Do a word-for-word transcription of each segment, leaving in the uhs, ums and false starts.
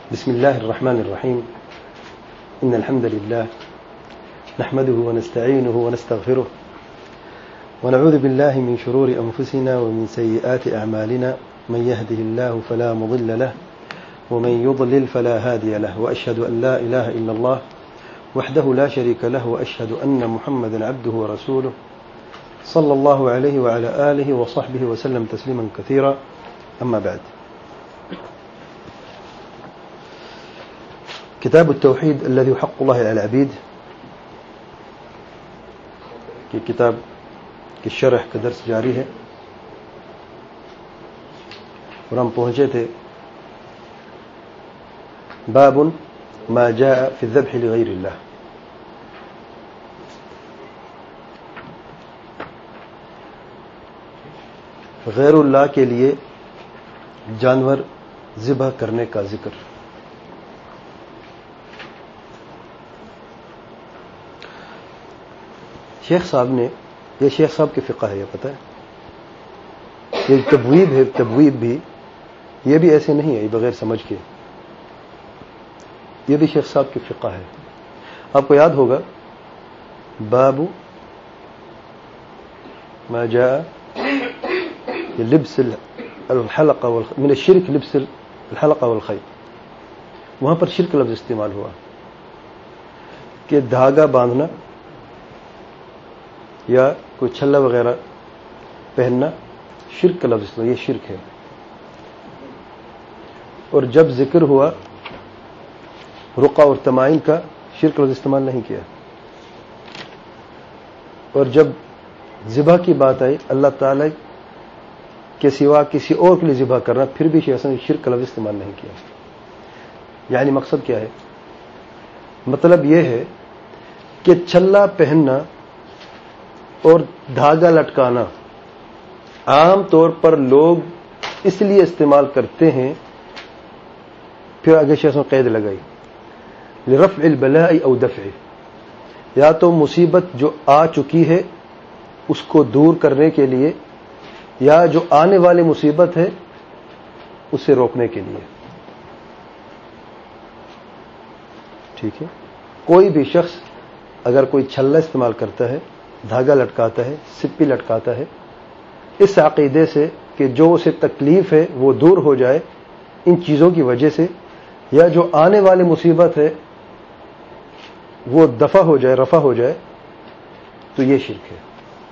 بسم الله الرحمن الرحيم. إن الحمد لله نحمده ونستعينه ونستغفره ونعوذ بالله من شرور أنفسنا ومن سيئات أعمالنا. من يهده الله فلا مضل له ومن يضلل فلا هادي له، وأشهد أن لا إله إلا الله وحده لا شريك له، وأشهد أن محمدا عبده ورسوله صلى الله عليه وعلى آله وصحبه وسلم تسليما كثيرا. أما بعد، كتاب التوحيد الذي حق الله على العبيد کی کتاب کی شرح کا درس جاری ہے، اور ہم پہنچے تھے باب ما جاء في الذبح لغير الله. غیر اللہ کے لیے جانور ذبح کرنے کا ذکر. شیخ صاحب نے، یہ شیخ صاحب کی فقہ ہے، یہ پتہ ہے، یہ تبویب ہے، تبویب بھی یہ بھی ایسے نہیں ہے بغیر سمجھ کے، یہ بھی شیخ صاحب کی فقہ ہے. آپ کو یاد ہوگا باب ما جاء لبس الحلقہ من الشرک لبس الحلقہ والخیط، وہاں پر شرک لفظ استعمال ہوا کہ دھاگا باندھنا یا کوئی چھلا وغیرہ پہننا شرک کا لفظ، یہ شرک ہے. اور جب ذکر ہوا رقہ اور تمائم کا، شرک لفظ استعمال نہیں کیا. اور جب ذبح کی بات آئی اللہ تعالی کے سوا کسی اور کے لیے ذبح کرنا، پھر بھی شیخ نے شرک کا لفظ استعمال نہیں کیا. یعنی مقصد کیا ہے؟ مطلب یہ ہے کہ چھلا پہننا اور دھاگا لٹکانا عام طور پر لوگ اس لیے استعمال کرتے ہیں، پھر آگے شیخ نے قید لگائی لرفع البلاء او دفع، یا تو مصیبت جو آ چکی ہے اس کو دور کرنے کے لیے، یا جو آنے والی مصیبت ہے اسے روکنے کے لیے. ٹھیک ہے، کوئی بھی شخص اگر کوئی چھلا استعمال کرتا ہے، دھاگا لٹکاتا ہے، سپی لٹکاتا ہے، اس عقیدے سے کہ جو اسے تکلیف ہے وہ دور ہو جائے ان چیزوں کی وجہ سے، یا جو آنے والی مصیبت ہے وہ دفع ہو جائے، رفع ہو جائے، تو یہ شرک ہے.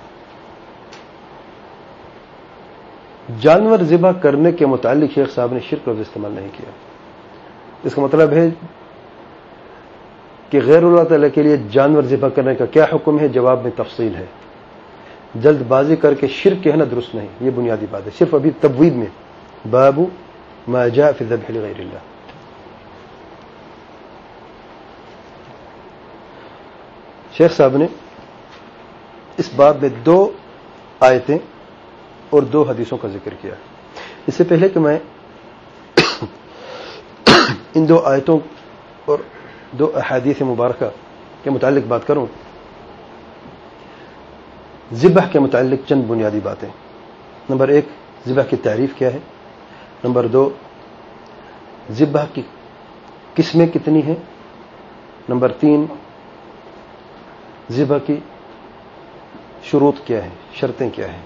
جانور ذبح کرنے کے متعلق شیخ صاحب نے شرک لفظ استعمال نہیں کیا. اس کا مطلب ہے کہ غیر اللہ تعالیٰ کے لیے جانور ذبح کرنے کا کیا حکم ہے؟ جواب میں تفصیل ہے. جلد بازی کر کے شرک کہنا درست نہیں، یہ بنیادی بات ہے. صرف ابھی تبویب میں باب ما جاء فی الذبح لغیر اللہ. شیخ صاحب نے اس باب میں دو آیتیں اور دو حدیثوں کا ذکر کیا. اس سے پہلے کہ میں ان دو آیتوں اور دو احادیث مبارکہ کے متعلق بات کروں، ذبح کے متعلق چند بنیادی باتیں. نمبر ایک، ذبح کی تعریف کیا ہے. نمبر دو، ذبح کی قسمیں کتنی ہیں. نمبر تین، ذبح کی شروط کیا ہیں، شرطیں کیا ہیں.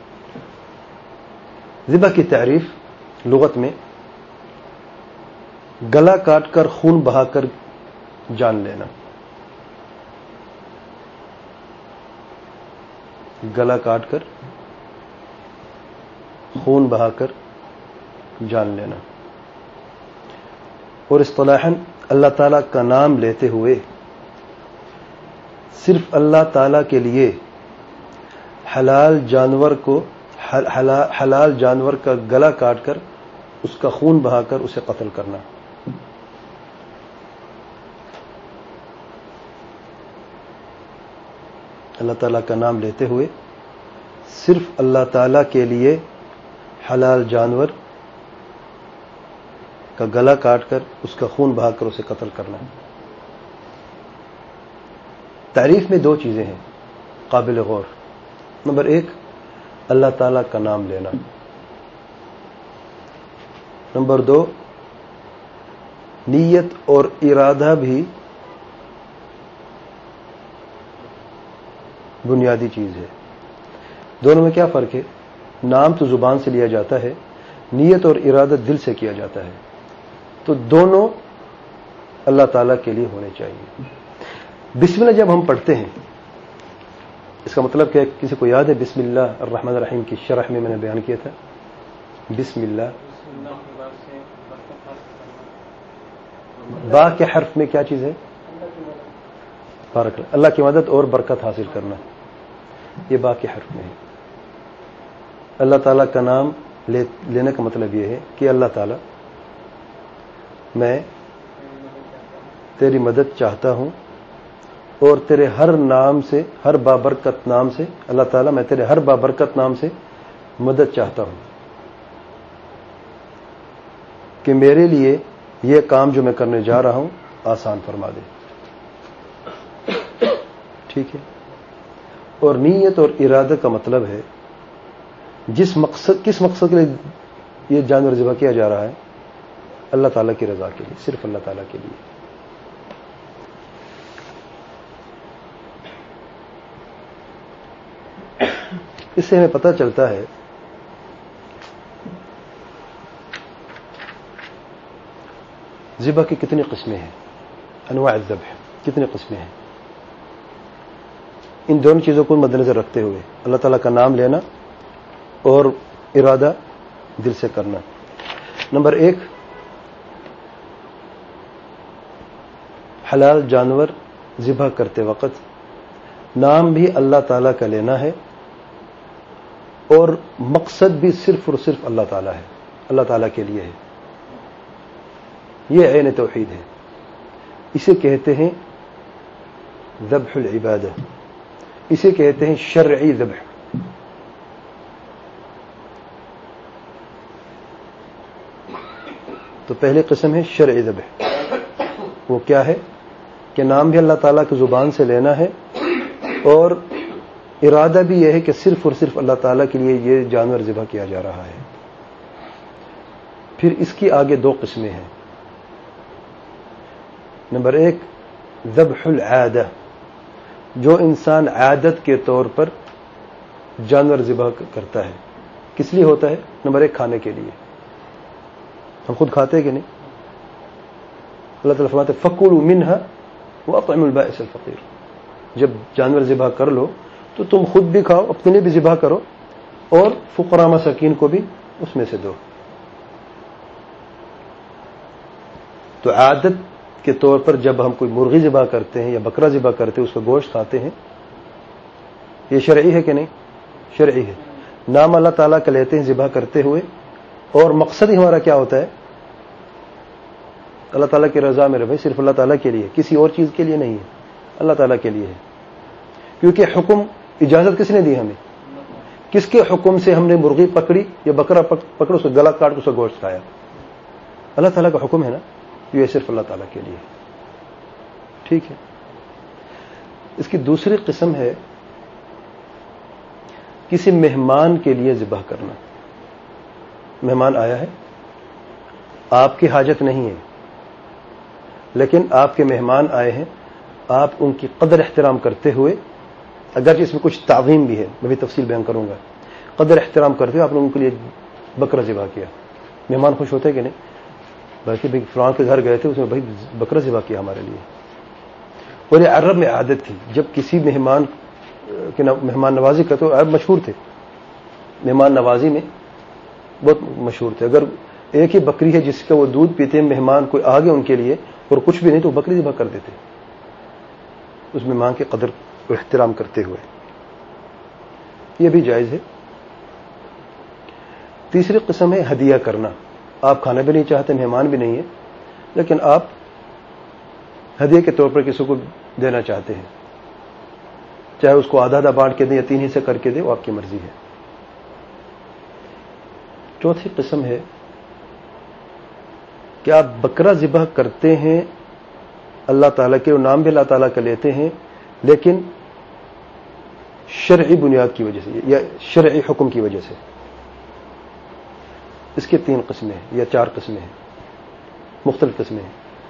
ذبح کی تعریف لغت میں گلا کاٹ کر خون بہا کر جان لینا. گلا کاٹ کر خون بہا کر جان لینا. اور اصطلاحاً اللہ تعالیٰ کا نام لیتے ہوئے صرف اللہ تعالیٰ کے لیے حلال جانور کو حلال جانور کا گلا کاٹ کر اس کا خون بہا کر اسے قتل کرنا. اللہ تعالیٰ کا نام لیتے ہوئے صرف اللہ تعالیٰ کے لیے حلال جانور کا گلا کاٹ کر اس کا خون بہا کر اسے قتل کرنا. تعریف میں دو چیزیں ہیں قابل غور. نمبر ایک، اللہ تعالیٰ کا نام لینا. نمبر دو، نیت اور ارادہ بھی بنیادی چیز ہے. دونوں میں کیا فرق ہے؟ نام تو زبان سے لیا جاتا ہے، نیت اور ارادہ دل سے کیا جاتا ہے. تو دونوں اللہ تعالیٰ کے لیے ہونے چاہیے. بسم اللہ جب ہم پڑھتے ہیں اس کا مطلب کیا ہے؟ کسی کو یاد ہے بسم اللہ الرحمن الرحیم کی شرح میں میں نے بیان کیا تھا؟ بسم اللہ با کے حرف میں کیا چیز ہے؟ بارک اللہ، اللہ کی مدد اور برکت حاصل کرنا. یہ با کے حرف میں ہے. اللہ تعالیٰ کا نام لے لینے کا مطلب یہ ہے کہ اللہ تعالیٰ میں تیری مدد چاہتا ہوں اور تیرے ہر نام سے، ہر بابرکت نام سے، اللہ تعالیٰ میں تیرے ہر بابرکت نام سے مدد چاہتا ہوں کہ میرے لیے یہ کام جو میں کرنے جا رہا ہوں آسان فرما دے. ٹھیک ہے. اور نیت اور ارادہ کا مطلب ہے جس مقصد کس مقصد کے لیے یہ جانور ذبح کیا جا رہا ہے؟ اللہ تعالیٰ کی رضا کے لیے، صرف اللہ تعالیٰ کے لیے. اس سے ہمیں پتہ چلتا ہے ذبح کی کتنی قسمیں ہیں، انواع الذبح کتنی قسمیں ہیں. ان دونوں چیزوں کو مد نظر رکھتے ہوئے اللہ تعالیٰ کا نام لینا اور ارادہ دل سے کرنا. نمبر ایک، حلال جانور ذبح کرتے وقت نام بھی اللہ تعالیٰ کا لینا ہے اور مقصد بھی صرف اور صرف اللہ تعالیٰ ہے، اللہ تعالیٰ کے لیے ہے. یہ عین توحید ہے. اسے کہتے ہیں ذبح العبادہ، اسے کہتے ہیں شرعی ذبح. تو پہلی قسم ہے شرعی ذبح. وہ کیا ہے کہ نام بھی اللہ تعالیٰ کی زبان سے لینا ہے اور ارادہ بھی یہ ہے کہ صرف اور صرف اللہ تعالیٰ کے لیے یہ جانور ذبح کیا جا رہا ہے. پھر اس کی آگے دو قسمیں ہیں. نمبر ایک ذبح العادہ، جو انسان عادت کے طور پر جانور ذبح کرتا ہے. کس لیے ہوتا ہے؟ نمبر ایک کھانے کے لیے. ہم خود کھاتے ہیں کہ نہیں؟ اللہ تعالیٰ فرماتے ہیں فَكُلُوا مِنْهَا وَأَطْعِمُوا الْبَائِسَ الْفَقِيرَ. جب جانور ذبح کر لو تو تم خود بھی کھاؤ، اپنے لیے بھی ذبح کرو اور فقراء مساکین کو بھی اس میں سے دو. تو عادت کے طور پر جب ہم کوئی مرغی ذبح کرتے ہیں یا بکرا ذبح کرتے ہیں، اس کا گوشت کھاتے ہیں، یہ شرعی ہے کہ نہیں؟ شرعی ہے. نام اللہ تعالیٰ کا لیتے ہیں ذبح کرتے ہوئے اور مقصد ہی ہمارا کیا ہوتا ہے؟ اللہ تعالیٰ کی رضا میرے بھائی، صرف اللہ تعالیٰ کے لیے، کسی اور چیز کے لیے نہیں ہے، اللہ تعالیٰ کے لیے ہے. کیونکہ حکم، اجازت کس نے دی ہمیں؟ کس کے حکم سے ہم نے مرغی پکڑی یا بکرا پکڑ اس کا گلا کاٹ کے اس کا گوشت کھایا؟ اللہ تعالیٰ کا حکم ہے نا. یہ صرف اللہ تعالیٰ کے لیے. ٹھیک ہے. اس کی دوسری قسم ہے کسی مہمان کے لیے ذبح کرنا. مہمان آیا ہے، آپ کی حاجت نہیں ہے لیکن آپ کے مہمان آئے ہیں، آپ ان کی قدر احترام کرتے ہوئے، اگرچہ اس میں کچھ تعظیم بھی ہے، میں بھی تفصیل بیان کروں گا، قدر احترام کرتے ہوئے آپ نے ان کے لیے بکرا ذبح کیا. مہمان خوش ہوتے کہ نہیں؟ بلکہ بھائی فلاں کے گھر گئے تھے، اس میں بھائی بکرا ذبح کیا ہمارے لیے. اور یہ عرب میں عادت تھی، جب کسی مہمان کے مہمان نوازی کا، تو عرب مشہور تھے، مہمان نوازی میں بہت مشہور تھے. اگر ایک ہی بکری ہے جس کا وہ دودھ پیتے ہیں، مہمان کوئی آ گئے ان کے لیے اور کچھ بھی نہیں تو بکری ذبح کر دیتے اس مہمان کی قدر و احترام کرتے ہوئے. یہ بھی جائز ہے. تیسری قسم ہے ہدیہ کرنا. آپ کھانا بھی نہیں چاہتے، مہمان بھی نہیں ہے، لیکن آپ ہدیے کے طور پر کسی کو دینا چاہتے ہیں، چاہے اس کو آدھا آدھا بانٹ کے دیں یا تین حصے کر کے دیں، وہ آپ کی مرضی ہے. چوتھی قسم ہے کہ آپ بکرا ذبح کرتے ہیں اللہ تعالیٰ کے، نام بھی اللہ تعالیٰ کا لیتے ہیں، لیکن شرعی بنیاد کی وجہ سے یا شرعی حکم کی وجہ سے. اس کی تین قسمیں ہیں یا چار قسمیں ہیں، مختلف قسمیں ہیں.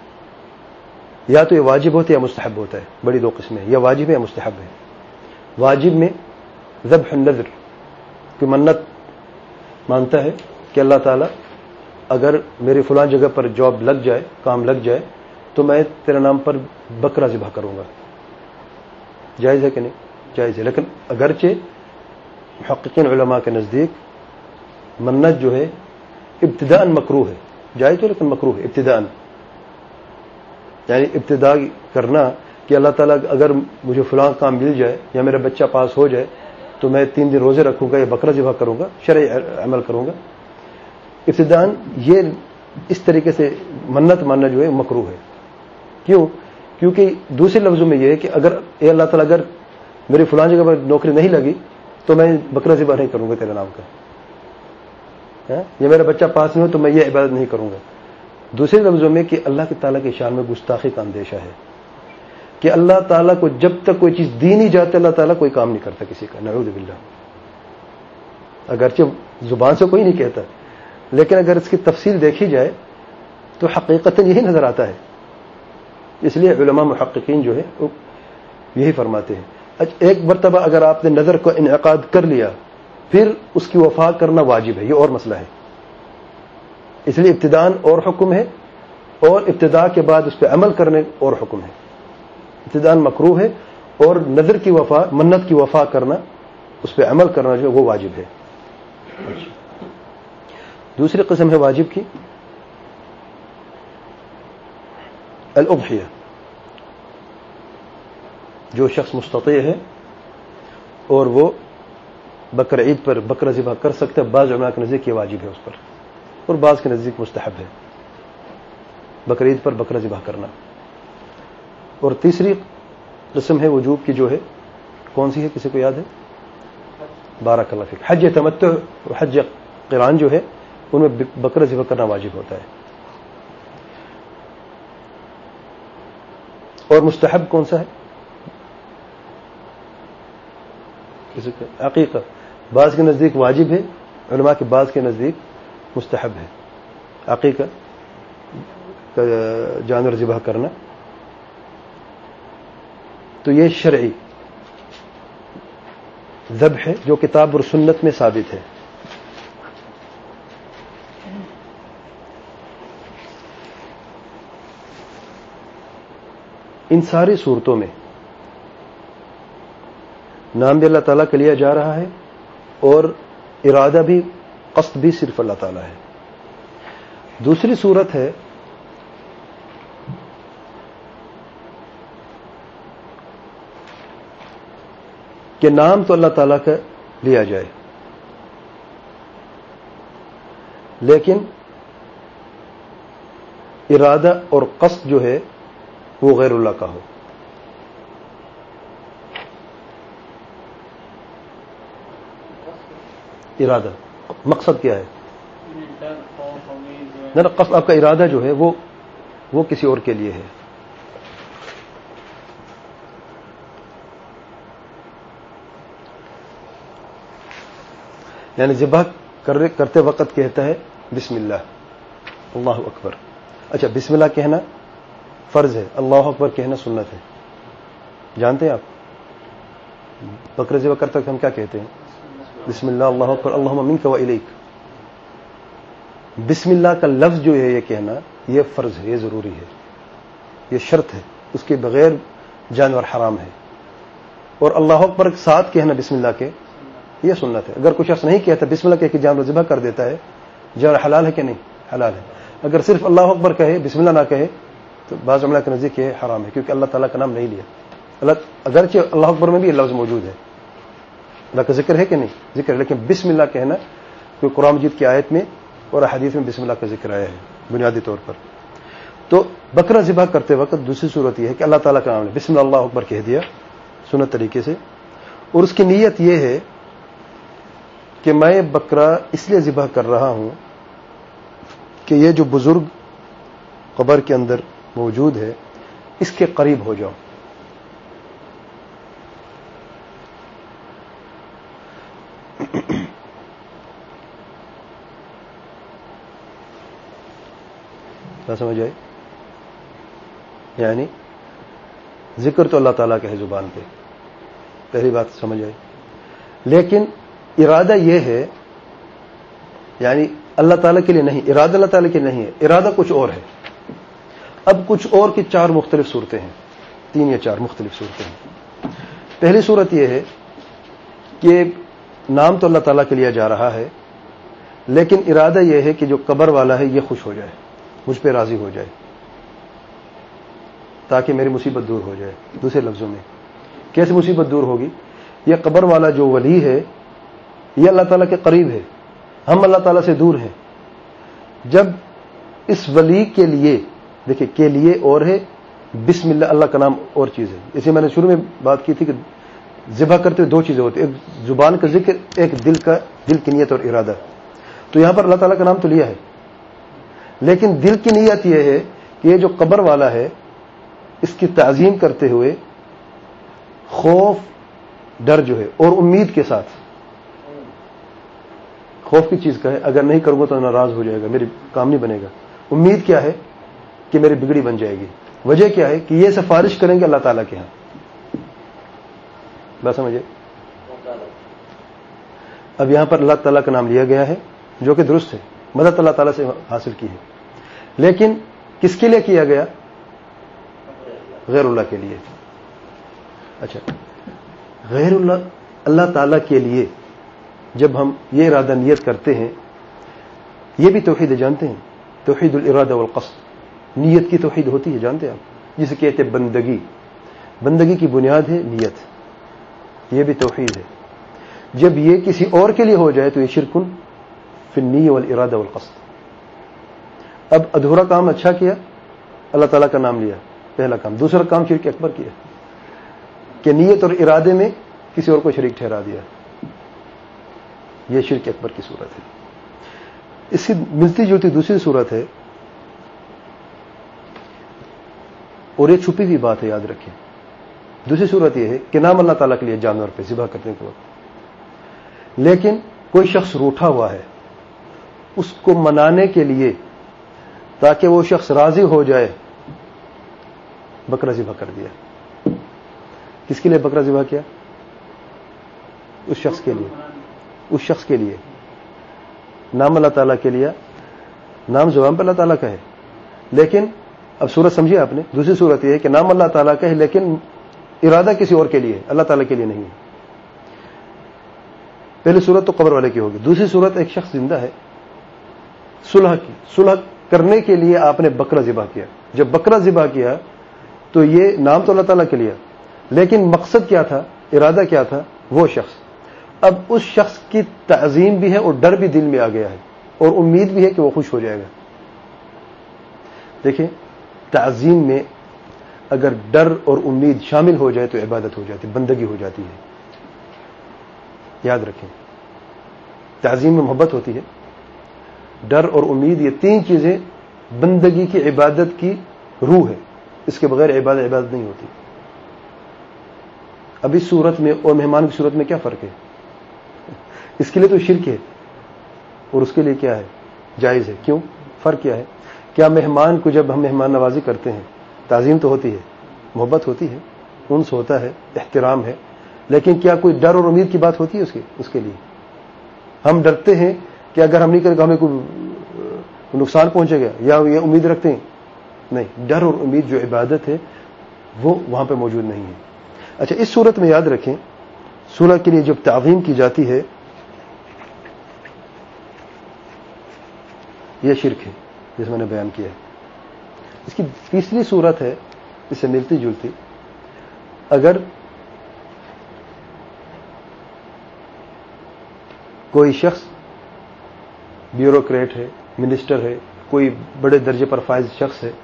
یا تو یہ واجب ہوتا ہے یا مستحب ہوتا ہے. بڑی دو قسمیں ہیں, یا واجب ہے یا مستحب ہے. واجب میں ذبح النذر, کوئی منت مانتا ہے کہ اللہ تعالیٰ اگر میری فلاں جگہ پر جاب لگ جائے, کام لگ جائے, تو میں تیرے نام پر بکرا ذبح کروں گا. جائز ہے کہ نہیں؟ جائز ہے. لیکن اگرچہ محققین علماء کے نزدیک منت جو ہے ابتداء مکروہ ہے. جائز تو لیکن مکروہ ہے ابتداء. یعنی ابتدا کرنا کہ اللہ تعالیٰ اگر مجھے فلاں کام مل جائے یا میرا بچہ پاس ہو جائے تو میں تین دن روزے رکھوں گا یا بکرا ذبح کروں گا, شرعی عمل کروں گا. ابتداء یہ اس طریقے سے منت ماننا جو ہے مکروہ ہے. کیوں؟ کیونکہ دوسرے لفظوں میں یہ ہے کہ اگر اے اللہ تعالیٰ اگر میری فلاں جگہ پر نوکری نہیں لگی تو میں بکرا ذبح نہیں کروں گا تیرے نام کا, یا میرا بچہ پاس نہیں ہو تو میں یہ عبادت نہیں کروں گا. دوسرے لفظوں میں کہ اللہ کے تعالیٰ کی شان میں گستاخی کا اندیشہ ہے کہ اللہ تعالیٰ کو جب تک کوئی چیز دی نہیں جاتی اللہ تعالیٰ کوئی کام نہیں کرتا کسی کا, نعوذ باللہ. اگرچہ زبان سے کوئی نہیں کہتا, لیکن اگر اس کی تفصیل دیکھی جائے تو حقیقتاً یہی نظر آتا ہے. اس لیے علماء محققین جو ہے یہی فرماتے ہیں. ایک مرتبہ اگر آپ نے نظر کو انعقاد کر لیا پھر اس کی وفا کرنا واجب ہے, یہ اور مسئلہ ہے. اس لیے ابتداء اور حکم ہے اور ابتداء کے بعد اس پہ عمل کرنے اور حکم ہے. ابتداء مکروہ ہے اور نظر کی وفا, منت کی وفا کرنا, اس پہ عمل کرنا جو وہ واجب ہے. دوسری قسم ہے واجب کی الاضحیہ. جو شخص مستطیع ہے اور وہ بقر عید پر بکرا ذبح کر سکتا ہے, بعض علماء کے نزدیک یہ واجب ہے اس پر, اور بعض کے نزدیک مستحب ہے بقر عید پر بکرا ذبح کرنا. اور تیسری قسم ہے وجوب کی جو ہے, کون سی ہے کسی کو یاد ہے؟ بارک اللہ فیک. حج تمتع اور حج قران جو ہے ان میں بکرا ذبح کرنا واجب ہوتا ہے. اور مستحب کون سا ہے؟ کسی کا عقیقہ. بعض کے نزدیک واجب ہے, علماء کے بعض کے نزدیک مستحب ہے. عقیقہ جانور ذبح کرنا تو یہ شرعی ذبح ہے جو کتاب اور سنت میں ثابت ہے. ان ساری صورتوں میں نام بھی اللہ تعالیٰ کا لیا جا رہا ہے اور ارادہ بھی, قصد بھی صرف اللہ تعالیٰ ہے. دوسری صورت ہے کہ نام تو اللہ تعالیٰ کا لیا جائے لیکن ارادہ اور قصد جو ہے وہ غیر اللہ کا ہو. ارادہ مقصد کیا ہے؟ نہ نہ قصد, آپ کا ارادہ جو ہے وہ وہ کسی اور کے لیے ہے. یعنی ذبح کرتے وقت کہتا ہے بسم اللہ, اللہ اکبر. اچھا, بسم اللہ کہنا فرض ہے, اللہ اکبر کہنا سنت ہے. جانتے ہیں آپ بکرا ذبح کرتے وقت ہم کیا کہتے ہیں؟ بسم اللہ, اللہ اکبر, اللہم منک و الیک. بسم اللہ کا لفظ جو ہے یہ کہنا یہ فرض ہے, یہ ضروری ہے, یہ شرط ہے, اس کے بغیر جانور حرام ہے. اور اللہ اکبر ساتھ کہنا بسم اللہ کے یہ سنت ہے. اگر کوئی شخص نہیں کہتا بسم اللہ کہہ کے جانور ذبح کر دیتا ہے, جانور حلال ہے کہ نہیں؟ حلال ہے. اگر صرف اللہ اکبر کہے بسم اللہ نہ کہے تو بعض علماء کے نزدیک یہ حرام ہے, کیونکہ اللہ تعالیٰ کا نام نہیں لیا. اللہ اگرچہ اللہ اکبر میں بھی یہ لفظ موجود ہے, اللہ کا ذکر ہے کہ نہیں؟ ذکر ہے, لیکن بسم اللہ کہنا کوئی قرآن مجید کی آیت میں اور حدیث میں بسم اللہ کا ذکر آیا ہے بنیادی طور پر. تو بکرا ذبح کرتے وقت دوسری صورت یہ ہے کہ اللہ تعالیٰ کا نام لے, بسم اللہ اکبر کہہ دیا سنت طریقے سے, اور اس کی نیت یہ ہے کہ میں بکرا اس لیے ذبح کر رہا ہوں کہ یہ جو بزرگ قبر کے اندر موجود ہے اس کے قریب ہو جاؤں. کیا سمجھ آئی؟ یعنی ذکر تو اللہ تعالیٰ کے ہے زبان پہ، پہلی بات سمجھ آئی، لیکن ارادہ یہ ہے، یعنی اللہ تعالیٰ کے لیے نہیں، ارادہ اللہ تعالیٰ کے لیے نہیں ہے، ارادہ کچھ اور ہے۔ اب کچھ اور کی چار مختلف صورتیں ہیں، تین یا چار مختلف صورتیں ہیں۔ پہلی صورت یہ ہے کہ نام تو اللہ تعالیٰ کے لیا جا رہا ہے، لیکن ارادہ یہ ہے کہ جو قبر والا ہے یہ خوش ہو جائے، مجھ پہ راضی ہو جائے، تاکہ میری مصیبت دور ہو جائے۔ دوسرے لفظوں میں کیسے مصیبت دور ہوگی؟ یہ قبر والا جو ولی ہے یہ اللہ تعالیٰ کے قریب ہے، ہم اللہ تعالیٰ سے دور ہیں۔ جب اس ولی کے لیے، دیکھیں کے لیے اور ہے، بسم اللہ اللہ کا نام اور چیز ہے۔ اسے میں نے شروع میں بات کی تھی کہ ذبح کرتے ہوئے دو چیزیں ہوتی ہیں، ایک زبان کا ذکر، ایک دل کا، دل کی نیت اور ارادہ۔ تو یہاں پر اللہ تعالیٰ کا نام تو لیا ہے، لیکن دل کی نیت یہ ہے کہ یہ جو قبر والا ہے اس کی تعظیم کرتے ہوئے خوف ڈر جو ہے اور امید کے ساتھ، خوف کی چیز کا ہے، اگر نہیں کروں گا تو ناراض ہو جائے گا، میری کام نہیں بنے گا۔ امید کیا ہے؟ کہ میری بگڑی بن جائے گی۔ وجہ کیا ہے؟ کہ یہ سفارش کریں گے اللہ تعالیٰ کے ہاں۔ بات سمجھے؟ اب یہاں پر اللہ تعالیٰ کا نام لیا گیا ہے جو کہ درست ہے، مدد اللہ تعالیٰ سے حاصل کی ہے، لیکن کس کے لیے کیا گیا؟ غیر اللہ کے لیے۔ اچھا، غیر اللہ اللہ تعالیٰ کے لیے جب ہم یہ ارادہ نیت کرتے ہیں، یہ بھی توحید جانتے ہیں، توحید الارادہ والقصد، نیت کی توحید ہوتی ہے، جانتے ہیں آپ، جسے کہتے ہیں بندگی۔ بندگی کی بنیاد ہے نیت، یہ بھی توحید ہے۔ جب یہ کسی اور کے لیے ہو جائے تو یہ شرکن فی النیہ والارادہ والقصد۔ اب ادھورا کام اچھا کیا، اللہ تعالیٰ کا نام لیا، پہلا کام۔ دوسرا کام شرک اکبر کیا کہ نیت اور ارادے میں کسی اور کو شریک ٹھہرا دیا، یہ شرک اکبر کی صورت ہے۔ اس کی ملتی جلتی دوسری صورت ہے، اور یہ چھپی ہوئی بات ہے، یاد رکھیں۔ دوسری صورت یہ ہے کہ نام اللہ تعالیٰ کے لیے جانور پہ ذبح کرنے کے وقت، لیکن کوئی شخص روٹھا ہوا ہے، اس کو منانے کے لیے تاکہ وہ شخص راضی ہو جائے بکرا ذبح کر دیا۔ کس کے لیے بکرا ذبح کیا؟ اس شخص کے لیے، اس شخص کے لیے نام اللہ تعالیٰ کے لیا، نام زبان پہ اللہ تعالیٰ کا ہے، لیکن اب صورت سمجھیے آپ نے۔ دوسری صورت یہ ہے کہ نام اللہ تعالیٰ کا ہے لیکن ارادہ کسی اور کے لیے ہے، اللہ تعالیٰ کے لیے نہیں ہے۔ پہلی صورت تو قبر والے کی ہوگی۔ دوسری صورت ایک شخص زندہ ہے، صلح کی، صلح کرنے کے لیے آپ نے بکرا ذبح کیا۔ جب بکرا ذبح کیا تو یہ نام تو اللہ تعالیٰ کے لیے، لیکن مقصد کیا تھا، ارادہ کیا تھا؟ وہ شخص۔ اب اس شخص کی تعظیم بھی ہے اور ڈر بھی دل میں آ گیا ہے، اور امید بھی ہے کہ وہ خوش ہو جائے گا۔ دیکھیں، تعظیم میں اگر ڈر اور امید شامل ہو جائے تو عبادت ہو جاتی، بندگی ہو جاتی ہے۔ یاد رکھیں، تعظیم میں محبت ہوتی ہے، ڈر اور امید، یہ تین چیزیں بندگی کی، عبادت کی روح ہے، اس کے بغیر عبادت عبادت نہیں ہوتی۔ اب اس صورت میں اور مہمان کی صورت میں کیا فرق ہے؟ اس کے لیے تو شرک ہے اور اس کے لیے کیا ہے؟ جائز ہے۔ کیوں؟ فرق کیا ہے؟ کیا مہمان کو جب ہم مہمان نوازی کرتے ہیں، تعظیم تو ہوتی ہے، محبت ہوتی ہے، انس ہوتا ہے، احترام ہے، لیکن کیا کوئی ڈر اور امید کی بات ہوتی ہے اس کے اس کے لیے؟ ہم ڈرتے ہیں کہ اگر ہم نہیں کریں گے ہمیں کوئی نقصان پہنچے گا، یا یہ امید رکھتے ہیں؟ نہیں، ڈر اور امید جو عبادت ہے وہ وہاں پہ موجود نہیں ہے۔ اچھا، اس صورت میں یاد رکھیں، صلح کے لیے جب تعظیم کی جاتی ہے یہ شرک ہے، جس میں نے بیان کیا ہے۔ اس کی تیسری صورت ہے اس سے ملتی جلتی، اگر کوئی شخص بیوروکریٹ ہے، منسٹر ہے، کوئی بڑے درجے پر فائز شخص ہے،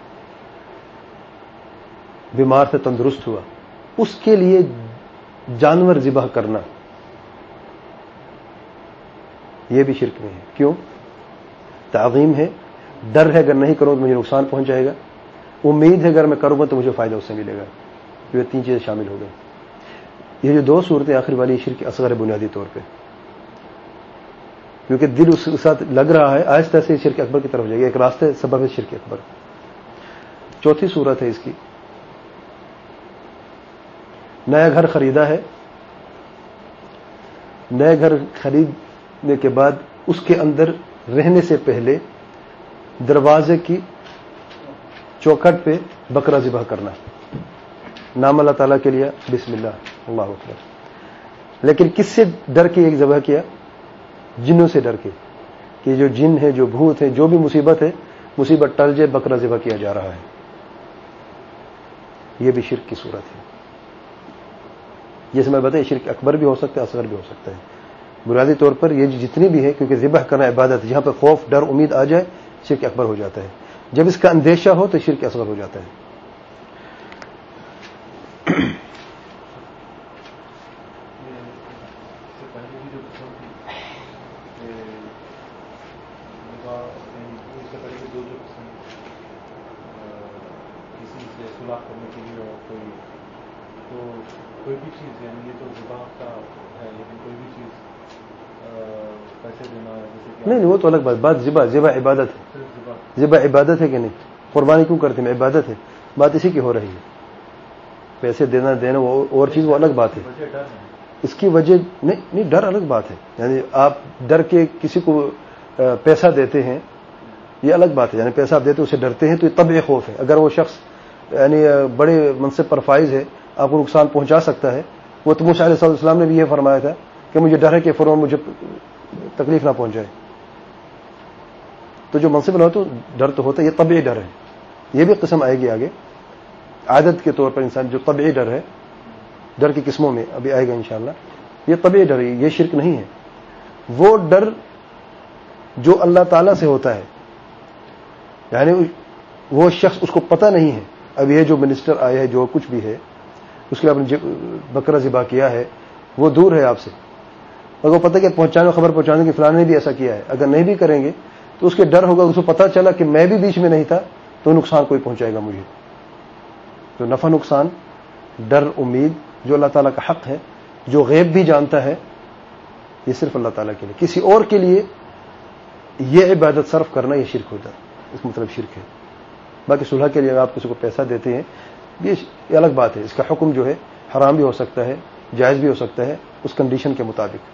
بیمار سے تندرست ہوا، اس کے لیے جانور ذبح کرنا یہ بھی شرک نہیں ہے۔ کیوں؟ تعظیم ہے، ڈر ہے اگر نہیں کروں تو مجھے نقصان پہنچ جائے گا، امید ہے اگر میں کروں گا تو مجھے فائدہ اس سے ملے گا، یہ تین چیزیں شامل ہو گئی۔ یہ جو دو صورتیں آخر والی شرک اصغر بنیادی طور پہ، کیونکہ دل اس کے ساتھ لگ رہا ہے، آہستہ سے شرک اکبر کی طرف جائے گا، ایک راستے سبب ہے شرک اکبر۔ چوتھی صورت ہے اس کی. نیا گھر خریدا ہے, نئے گھر خریدنے کے بعد اس کے اندر رہنے سے پہلے دروازے کی چوکھٹ پہ بکرا ذبح کرنا, نام اللہ تعالیٰ کے لیا, بسم اللہ اللہ اکبر. لیکن کس سے ڈر کے ایک ذبح کیا؟ جنوں سے ڈر کے, کہ جو جن ہے, جو بھوت ہے, جو بھی مصیبت ہے, مصیبت ٹل جائے, بکرا ذبح کیا جا رہا ہے. یہ بھی شرک کی صورت ہے. جیسے میں بتایا, شرک اکبر بھی ہو سکتا ہے, اصغر بھی ہو سکتا ہے. بنیادی طور پر یہ جتنی بھی ہے, کیونکہ ذبح کرنا عبادت ہے, جہاں پہ خوف, ڈر, امید آ جائے, شرک اکبر ہو جاتا ہے. جب اس کا اندیشہ ہو تو شرک اصغر ہو جاتا ہے. کرنے کے لیے اور کوئی تو کوئی بھی چیز, یعنی یہ تو ذبح کا ہے, لیکن کوئی بھی چیز پیسے دینا جیسے نہیں نہیں, وہ تو الگ بات. بات ذبح, ذبح عبادت ہے. ذبح عبادت ہے کہ نہیں؟ قربانی کیوں کرتے ہیں؟ عبادت ہے. بات اسی کی ہو رہی ہے. پیسے دینا دینا وہ اور چیز, وہ الگ بات ہے. اس کی وجہ نہیں نہیں, ڈر الگ بات ہے. یعنی آپ ڈر کے کسی کو پیسہ دیتے ہیں, یہ الگ بات ہے. یعنی پیسہ آپ دیتے اسے ڈرتے ہیں, تو یہ طبع خوف ہے. اگر وہ شخص یعنی بڑے منصب پر فائز ہے, آپ کو نقصان پہنچا سکتا ہے. وہ تو موسیٰ علیہ السلام نے بھی یہ فرمایا تھا کہ مجھے ڈر ہے کہ فرعون مجھے تکلیف نہ پہنچائے. تو جو منصب نہ ہو تو ڈر تو ہوتا ہے, یہ طبعی ڈر ہے. یہ بھی قسم آئے گی آگے, عادت کے طور پر انسان جو طبعی ڈر ہے, ڈر کی قسموں میں ابھی آئے گا انشاءاللہ. یہ طبعی ڈر ہے, یہ شرک نہیں ہے. وہ ڈر جو اللہ تعالیٰ سے ہوتا ہے, یعنی وہ شخص اس کو پتہ نہیں ہے, اب یہ جو منسٹر آئے ہے, جو کچھ بھی ہے, اس کے آپ نے بکرا ذبح کیا ہے, وہ دور ہے آپ سے. اگر وہ پتہ کہ پہنچانے خبر پہنچانے کی فلاں نے بھی ایسا کیا ہے, اگر نہیں بھی کریں گے تو اس کے ڈر ہوگا, اس کو پتہ چلا کہ میں بھی بیچ میں نہیں تھا تو نقصان کوئی پہنچائے گا مجھے. تو نفع نقصان, ڈر, امید جو اللہ تعالیٰ کا حق ہے, جو غیب بھی جانتا ہے, یہ صرف اللہ تعالیٰ کے لیے. کسی اور کے لیے یہ عبادت صرف کرنا, یہ شرک ہوتا ہے. اس مطلب شرک ہے. باقی صلح کے لیے آپ کسی کو پیسہ دیتے ہیں, یہ الگ بات ہے. اس کا حکم جو ہے حرام بھی ہو سکتا ہے, جائز بھی ہو سکتا ہے, اس کنڈیشن کے مطابق.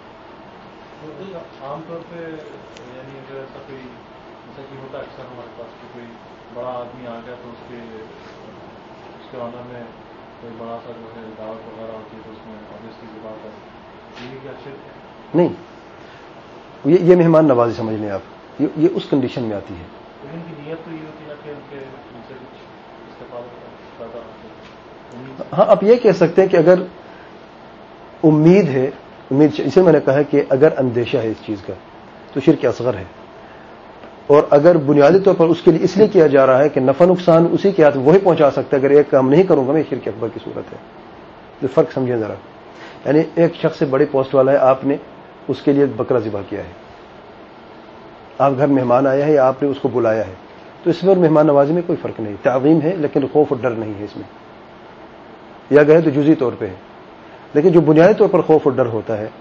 عام طور پہ یعنی اگر ایسا کوئی جیسا کہ ہوتا ہے اکثر ہمارے پاس کہ کوئی بڑا آدمی آ گیا تو اس کے اس کے آنر میں کوئی بڑا سا جو ہے دعوت وغیرہ ہوتی ہے, تو اس میں آبویسلی کی بات ہے, یہ کیا شرک ہے؟ نہیں, یہ یہ مہمان نوازی سمجھ لیں آپ, یہ, یہ اس کنڈیشن میں آتی ہے. ان کی نیت تو یہ ہوتی ہے کہ ان کے ان سے کچھ استفادہ پیدا ہوتا ہے. ہاں, آپ یہ کہہ سکتے ہیں کہ اگر امید ہے, امید اسے میں نے کہا کہ اگر اندیشہ ہے اس چیز کا تو شرک اصغر ہے. اور اگر بنیادی طور پر اس کے لیے اس لیے کیا جا رہا ہے کہ نفع نقصان اسی کے ہاتھ وہی پہنچا سکتا ہے, اگر ایک کام نہیں کروں گا میں, شرک اکبر کی صورت ہے. تو فرق سمجھیں ذرا. یعنی ایک شخص سے بڑی پوسٹ والا ہے, آپ نے اس کے لیے بکرا ذبح کیا ہے, آپ گھر مہمان آیا ہے یا آپ نے اس کو بلایا ہے, تو اس میں اور مہمان نوازی میں کوئی فرق نہیں. تعظیم ہے لیکن خوف اور ڈر نہیں ہے اس میں. یا گئے تو جزئی طور پہ ہے, لیکن جو بنیادی طور پر خوف اور ڈر ہوتا ہے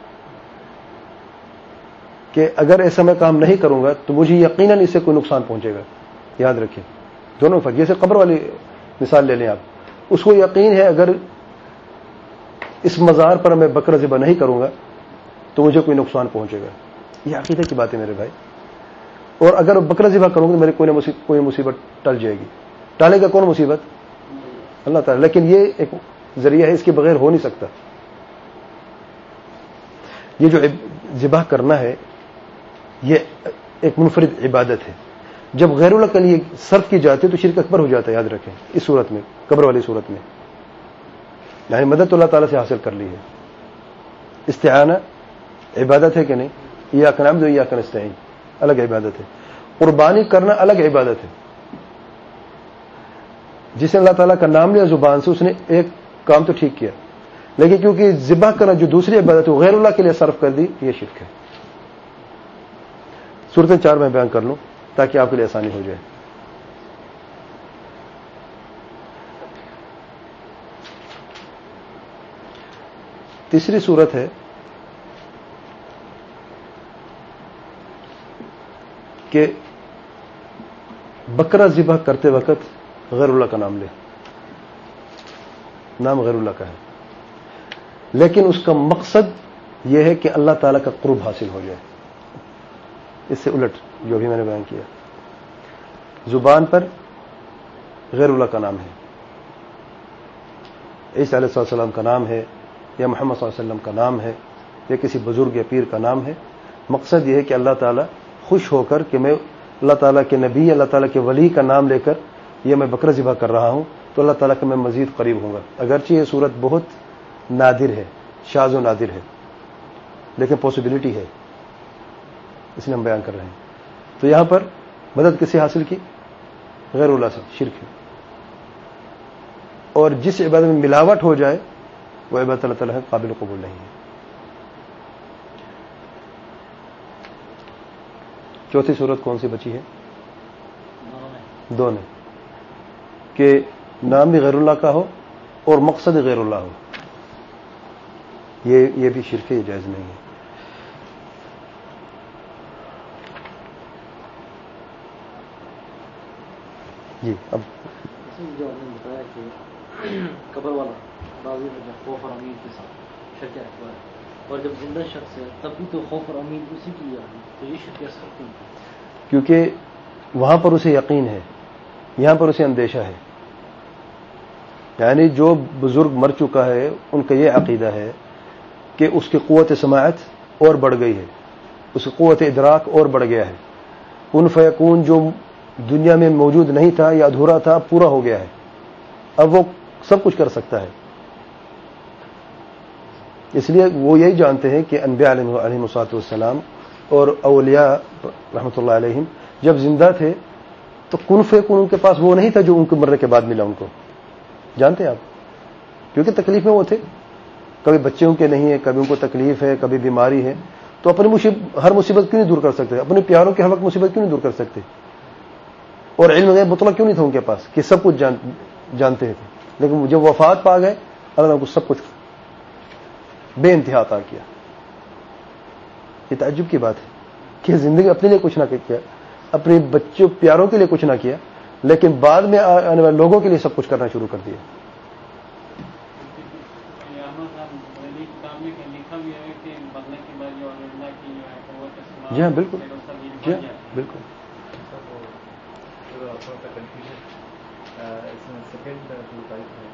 کہ اگر ایسا میں کام نہیں کروں گا تو مجھے یقیناً اس سے کوئی نقصان پہنچے گا. یاد رکھیں دونوں فرق. جیسے قبر والی مثال لے لیں آپ, اس کو یقین ہے اگر اس مزار پر میں بکرا ذبح نہیں کروں گا تو مجھے کوئی نقصان پہنچے گا. یہ عقیدے کی بات ہے میرے بھائی. اور اگر بکرا ذبح کروں گا تو میرے کوئی نہ کوئی مصیبت ٹل جائے گی. ٹالے گا کون مصیبت؟ اللہ تعالیٰ. لیکن یہ ایک ذریعہ ہے, اس کے بغیر ہو نہیں سکتا. یہ جو ذبح کرنا ہے یہ ایک منفرد عبادت ہے. جب غیر اللہ کے لیے صرف کی جاتی ہے تو شرک اکبر ہو جاتا ہے. یاد رکھیں اس صورت میں, قبر والی صورت میں, یعنی مدد اللہ تعالیٰ سے حاصل کر لی ہے. استعانہ عبادت ہے کہ نہیں؟ ایاک نعبد و ایاک نستعین الگ عبادت ہے. قربانی کرنا الگ عبادت ہے. جس نے اللہ تعالیٰ کا نام لیا زبان سے, اس نے ایک کام تو ٹھیک کیا, لیکن کیونکہ ذبح کرنا جو دوسری عبادت ہے غیر اللہ کے لیے صرف کر دی, یہ شرک ہے. صورتیں چار میں بیان کر لوں تاکہ آپ کے لیے آسانی ہو جائے. تیسری صورت ہے کہ بکرا ذبح کرتے وقت غیر اللہ کا نام لے, نام غیر اللہ کا ہے, لیکن اس کا مقصد یہ ہے کہ اللہ تعالیٰ کا قرب حاصل ہو جائے. اس سے الٹ جو بھی میں نے بیان کیا, زبان پر غیر اللہ کا نام ہے, عیسیٰ علیہ السلام کا نام ہے, یا محمد صلی اللہ علیہ وسلم کا نام ہے, یا کسی بزرگ یا پیر کا نام ہے. مقصد یہ ہے کہ اللہ تعالیٰ خوش ہو کر کہ میں اللہ تعالیٰ کے نبی, اللہ تعالیٰ کے ولی کا نام لے کر یہ میں بکرا ذبح کر رہا ہوں, تو اللہ تعالیٰ کا میں مزید قریب ہوں گا. اگرچہ یہ صورت بہت نادر ہے, شاذ و نادر ہے, لیکن پاسبلٹی ہے, اس لیے ہم بیان کر رہے ہیں. تو یہاں پر مدد کسی حاصل کی؟ غیر اللہ سے, شرک ہے. اور جس عبادت میں ملاوٹ ہو جائے وہ عبادت اللہ تعالیٰ قابل قبول نہیں ہے. چوتھی صورت کون سی بچی ہے؟ دو نے, کہ نام بھی غیر اللہ کا ہو اور مقصد غیر اللہ ہو. یہ یہ بھی شرک ہے, یہ جائز نہیں ہے. جی اب جو آپ نے بتایا کہ قبر والا راضی میں جب خوف اور امید کے ساتھ شرک اکبر ہے, اور جب زندہ شخص ہے تب بھی تو خوف اور امید اسی کی ہے, تو یہ شرک اصغر کیوں؟ کیونکہ وہاں پر اسے یقین ہے, یہاں پر اسے اندیشہ ہے. یعنی جو بزرگ مر چکا ہے ان کا یہ عقیدہ ہے کہ اس کی قوت سماعت اور بڑھ گئی ہے, اس کی قوت ادراک اور بڑھ گیا ہے. کن فیکون جو دنیا میں موجود نہیں تھا یا ادھورا تھا پورا ہو گیا ہے, اب وہ سب کچھ کر سکتا ہے. اس لیے وہ یہی جانتے ہیں کہ انبیاء علیہ الصلوۃ والسلام اور اولیاء رحمۃ اللہ علیہم جب زندہ تھے تو کن فیکون ان کے پاس وہ نہیں تھا جو ان کے مرنے کے بعد ملا ان کو. جانتے ہیں آپ, کیونکہ تکلیف میں وہ تھے, کبھی بچوں کے نہیں ہے, کبھی ان کو تکلیف ہے, کبھی بیماری ہے, تو اپنی مصیبت ہر مصیبت کیوں نہیں دور کر سکتے, اپنے پیاروں کے ہر وقت مصیبت کیوں نہیں دور کر سکتے. اور علم غیب مطلق کیوں نہیں تھا ان کے پاس کہ سب کچھ جان, جانتے تھے. لیکن جب وفات پا گئے اللہ نے کو سب کچھ بے انتہا عطا کیا. یہ تعجب کی بات ہے کہ زندگی اپنے لیے کچھ نہ کیا, اپنے بچوں پیاروں کے لیے کچھ نہ کیا, لیکن بعد میں آنے والے لوگوں کے لیے سب کچھ کرنا شروع کر دیا. جی ہاں بالکل, جی ہاں بالکل. سیکنڈ ٹائپ ہے,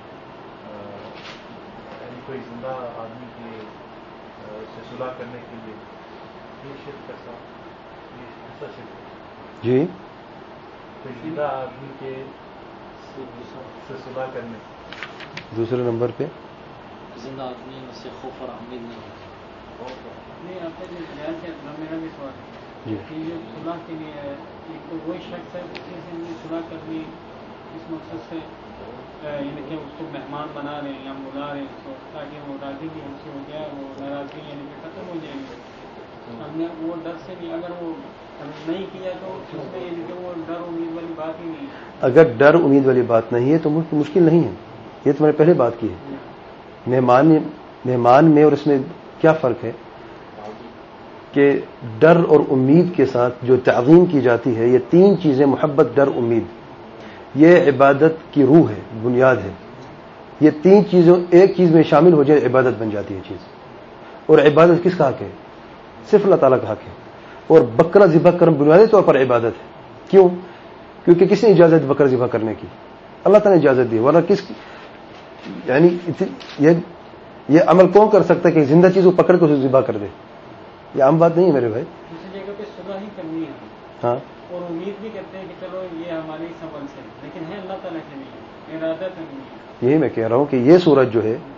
یعنی کوئی زندہ آدمی کی سے صلح کرنے کے لیے یہ شرک کیسا, یہ کیسا شرک ہے؟ جی, کوئی زندہ آدمی کے سے صلح کرنے. دوسرے نمبر پہ زندہ آدمی سے خوف اور امید نہیں ہے. نہیں, آپ کا جو بیان کیا میرا بھی سوال ہے کہ یہ صلح کے لیے ہے, ایک تو وہی شخص ہے اسی سے صلح کرنی اس مقصد سے, یعنی کہ اس کو مہمان بنا رہے ہیں یا بلا رہے ہیں تو تاکہ وہ راضی بھی ہم سے ہو جائے, وہ ناراضگی یعنی کہ ختم ہو جائے گی. ہم نے وہ ڈر سے نہیں, اگر وہ نہیں کیا تو اس میں یعنی کہ وہ ڈر امید والی بات ہی نہیں ہے. اگر ڈر امید والی بات نہیں ہے تو مشکل نہیں ہے. یہ تو میں نے پہلے بات کی ہے. مہمان مہمان میں اور اس میں کیا فرق ہے کہ ڈر اور امید کے ساتھ جو تعظیم کی جاتی ہے, یہ تین چیزیں محبت, ڈر, امید, یہ عبادت کی روح ہے, بنیاد ہے. یہ تین چیزوں ایک چیز میں شامل ہو جائے عبادت بن جاتی ہے چیز. اور عبادت کس کا حق ہے؟ صرف اللہ تعالیٰ کا حق ہے. اور بکرا ذبح کرنا بنیادی طور پر عبادت ہے. کیوں؟ کیونکہ کس نے اجازت دی بکرا ذبح کرنے کی؟ اللہ تعالیٰ نے اجازت دی. ورنہ کس یعنی یہ یہ عمل کون کر سکتا ہے کہ زندہ چیز کو پکڑ کے اسے ذبح کر دے؟ یہ عام بات نہیں ہے میرے بھائی. دوسری جگہ پہ صلح ہی کرنی ہے, ہاں, اور امید بھی کرتے ہیں کہ چلو یہ ہماری سبب سے, لیکن ہے اللہ تعالیٰ کے لیے, ارادہ تو نہیں ہے. یہی میں کہہ رہا ہوں کہ یہ صورت جو ہے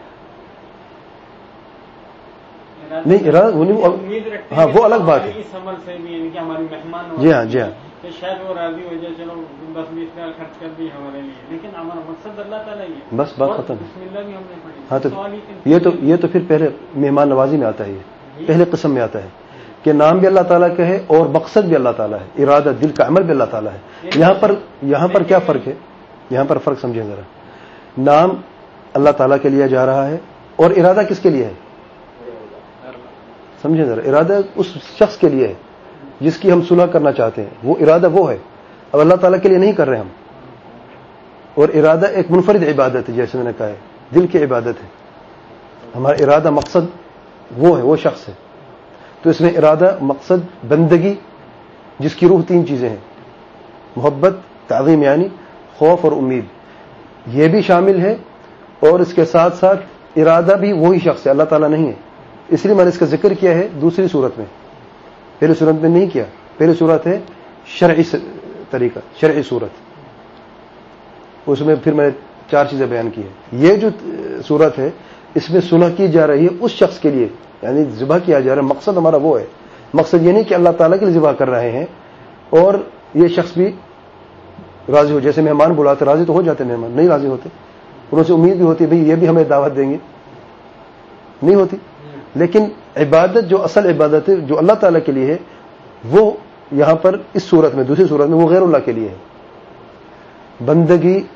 نہیں ارادہ, ہاں وہ الگ بات ہے. اس عمل سے بھی یعنی کہ ہماری مہمان, جی ہاں جی ہاں, کہ شاید وہ راضی ہو جائے, چلو دس بیس ہزار خرچ کر دی ہمارے لیے, لیکن ہمارا مقصد اللہ تعالیٰ ہی ہے. بس بات ختم. بسم اللہ بھی ہم نے پڑھی. ہاں تو یہ تو یہ تو پھر پہلے مہمان نوازی میں آتا ہے, یہ پہلے قسم میں آتا ہے کہ نام بھی اللہ تعالیٰ کا ہے اور مقصد بھی اللہ تعالیٰ ہے, ارادہ دل کا عمل بھی اللہ تعالیٰ ہے. یہاں پر یہاں پر کیا فرق ہے؟ یہاں پر فرق سمجھیں ذرا. نام اللہ تعالیٰ کے لیے جا رہا ہے اور ارادہ کس کے لیے ہے؟ سمجھیں ذرا. ارادہ اس شخص کے لیے ہے جس کی ہم صلح کرنا چاہتے ہیں, وہ ارادہ وہ ہے. اب اللہ تعالیٰ کے لیے نہیں کر رہے ہم, اور ارادہ ایک منفرد عبادت ہے، جیسے میں نے کہا ہے دل کی عبادت ہے. ہمارا ارادہ مقصد وہ ہے، وہ شخص ہے. تو اس میں ارادہ، مقصد، بندگی، جس کی روح تین چیزیں ہیں، محبت، تعظیم یعنی خوف اور امید، یہ بھی شامل ہے. اور اس کے ساتھ ساتھ ارادہ بھی وہی شخص ہے، اللہ تعالیٰ نہیں ہے. اس لیے میں نے اس کا ذکر کیا ہے دوسری صورت میں، پہلی صورت میں نہیں کیا. پہلی صورت ہے شرعی طریقہ، شرعی صورت، اس میں پھر میں نے چار چیزیں بیان کی ہیں. یہ جو صورت ہے اس میں صلح کی جا رہی ہے اس شخص کے لیے، یعنی ذبح کیا جا رہا ہے. مقصد ہمارا وہ ہے، مقصد یہ نہیں کہ اللہ تعالیٰ کے لیے ذبح کر رہے ہیں اور یہ شخص بھی راضی ہو. جیسے مہمان بلاتے راضی تو ہو جاتے مہمان، نہیں راضی ہوتے. انہوں سے امید بھی ہوتی ہے بھئی یہ بھی ہمیں دعوت دیں گے، نہیں ہوتی. لیکن عبادت جو اصل عبادت ہے جو اللہ تعالیٰ کے لیے ہے، وہ یہاں پر اس صورت میں، دوسری صورت میں وہ غیر اللہ کے لیے ہے. بندگی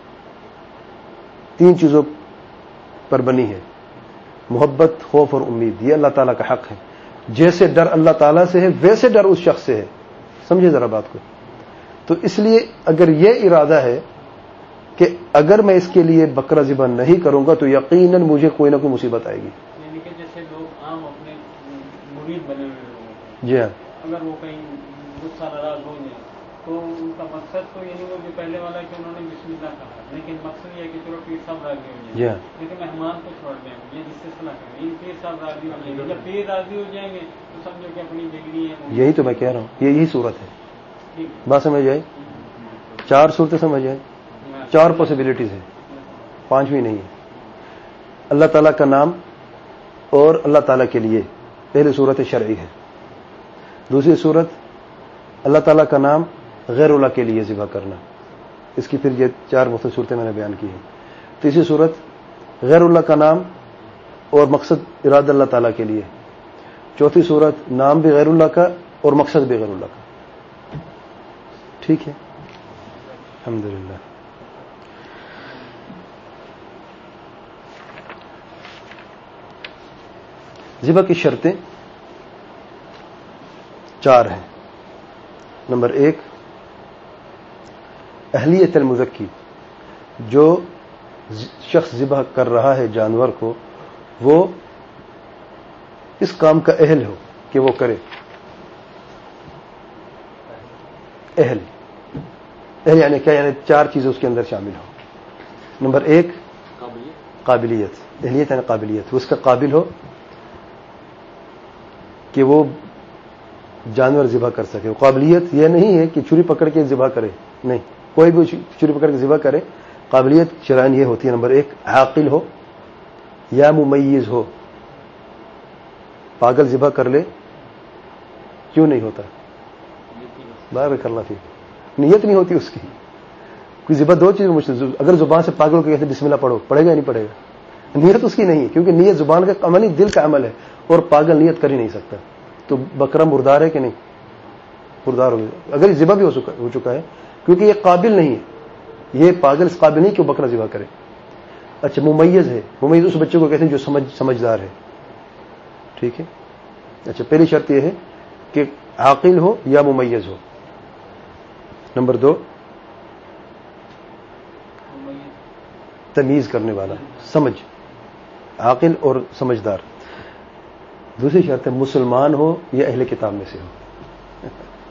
تین چیزوں پر بنی ہے، محبت، خوف اور امید. یہ اللہ تعالیٰ کا حق ہے. جیسے ڈر اللہ تعالیٰ سے ہے ویسے ڈر اس شخص سے ہے. سمجھے ذرا بات کو. تو اس لیے اگر یہ ارادہ ہے کہ اگر میں اس کے لیے بکرا ذبح نہیں کروں گا تو یقیناً مجھے کوئی نہ کوئی مصیبت آئے گی. یعنی کہ جیسے لوگ عام اپنے مرید بنے ہوئے لوگ، جی ہاں، اگر وہ کہیں غصہ ناراض ہو جائے تو ان کا مقصد تو یعنی وہ جو پہلے والا ہے کہ انہوں نے بسم اللہ کہا، لیکن مقصد یہ ہے کہ چلو پیر صاحب راضی ہو جائیں، جی ہاں، لیکن مہمان کو چھوڑ دیں یہ جس سے صلاح کریں، یہ پیر صاحب راضی ہو جائیں گے. جب پیر راضی ہو جائیں گے تو سمجھو کہ اپنی ڈگری ہے. یہی تو میں کہہ رہا ہوں، یہ یہی صورت ہے. ٹھیک، بات سمجھ آئی؟ چار صورتیں سمجھ آئی، چار پاسبلٹیز ہیں، پانچویں نہیں ہے. اللہ تعالیٰ کا نام اور اللہ تعالیٰ کے لیے پہلی صورت شرعی ہے. دوسری صورت اللہ تعالیٰ کا نام غیر اللہ کے لیے ذبح کرنا، اس کی پھر یہ چار مختلف صورتیں میں نے بیان کی ہیں. تیسری صورت غیر اللہ کا نام اور مقصد ارادہ اللہ تعالیٰ کے لیے. چوتھی صورت نام بھی غیر اللہ کا اور مقصد بھی غیر اللہ کا. ٹھیک ہے، الحمدللہ. ذبح کی شرطیں چار ہیں. نمبر ایک، اہلیت المذکی، جو شخص ذبح کر رہا ہے جانور کو وہ اس کام کا اہل ہو کہ وہ کرے. اہل اہل یعنی کیا؟ یعنی چار چیزیں اس کے اندر شامل ہو. نمبر ایک قابلیت، اہلیت یعنی قابلیت، وہ اس کا قابل ہو کہ وہ جانور ذبح کر سکے. قابلیت یہ نہیں ہے کہ چھری پکڑ کے ذبح کرے، نہیں، کوئی بھی چھری پکڑ کے ذبح کرے. قابلیت شرعاً یہ ہوتی ہے نمبر ایک عاقل ہو یا ممیز ہو. پاگل ذبح کر لے کیوں نہیں ہوتا؟ بارک اللہ فیک، نیت نہیں ہوتی اس کی. کوئی ذبح دو چیزیں مشکل، اگر زبان سے پاگل کو کہتے بسم اللہ پڑھو، پڑھے گا یا نہیں پڑھے گا؟ نیت اس کی نہیں ہے، کیونکہ نیت زبان کا عمل نہیں، دل کا عمل ہے، اور پاگل نیت کر ہی نہیں سکتا. تو بکرا مردار ہے کہ نہیں؟ مردار ہو گیا اگر ذبح بھی ہو چکا ہے، کیونکہ یہ قابل نہیں ہے، یہ پاگل اس قابل نہیں کہ وہ بکرا ذبح کرے. اچھا، ممیز ہے، ممیز اس بچے کو کہتے ہیں جو سمجھ سمجھدار ہے. ٹھیک ہے. اچھا، پہلی شرط یہ ہے کہ عاقل ہو یا ممیز ہو. نمبر دو، تمیز کرنے والا، سمجھ، عاقل اور سمجھدار. دوسری شرط ہے مسلمان ہو یا اہل کتاب میں سے ہو.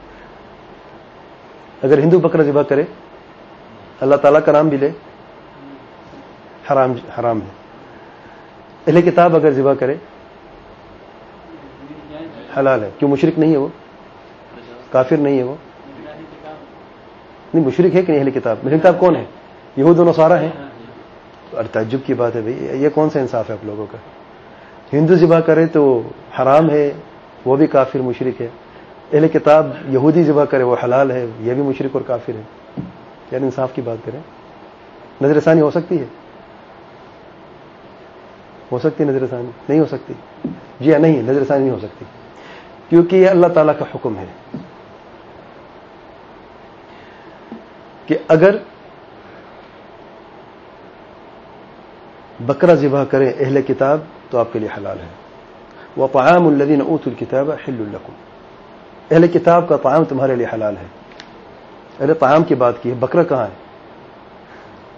اگر ہندو بکرا ذبح کرے اللہ تعالیٰ کا نام بھی لے، حرام حرام ہے. اہل کتاب اگر ذبح کرے حلال ہے. کیوں؟ مشرک نہیں ہے، وہ کافر نہیں ہے. وہ نہیں، مشرک ہے کہ نہیں اہل کتاب؟ اہل کتاب کون ہے؟ یہود و نصارہ ہیں. اور تعجب کی بات ہے بھائی، یہ کون سا انصاف ہے آپ لوگوں کا؟ ہندو ذبح کرے تو حرام ہے، وہ بھی کافر مشرک ہے. اہل کتاب یہودی ذبح کرے وہ حلال ہے، یہ بھی مشرک اور کافر ہے. یعنی انصاف کی بات کریں. نظر ثانی ہو سکتی ہے؟ ہو سکتی ہے نظر ثانی؟ نہیں ہو سکتی. جی ہاں، نہیں، نظر ثانی نہیں ہو سکتی، کیونکہ یہ اللہ تعالیٰ کا حکم ہے کہ اگر بکرا ذبح کرے اہل کتاب تو آپ کے لیے حلال ہے. وطعام الذین اوتوا الکتاب حل لکم، اہل کتاب کا طعام تمہارے لیے حلال ہے. اہل طعام کی بات کی ہے، بکرا کہاں ہے؟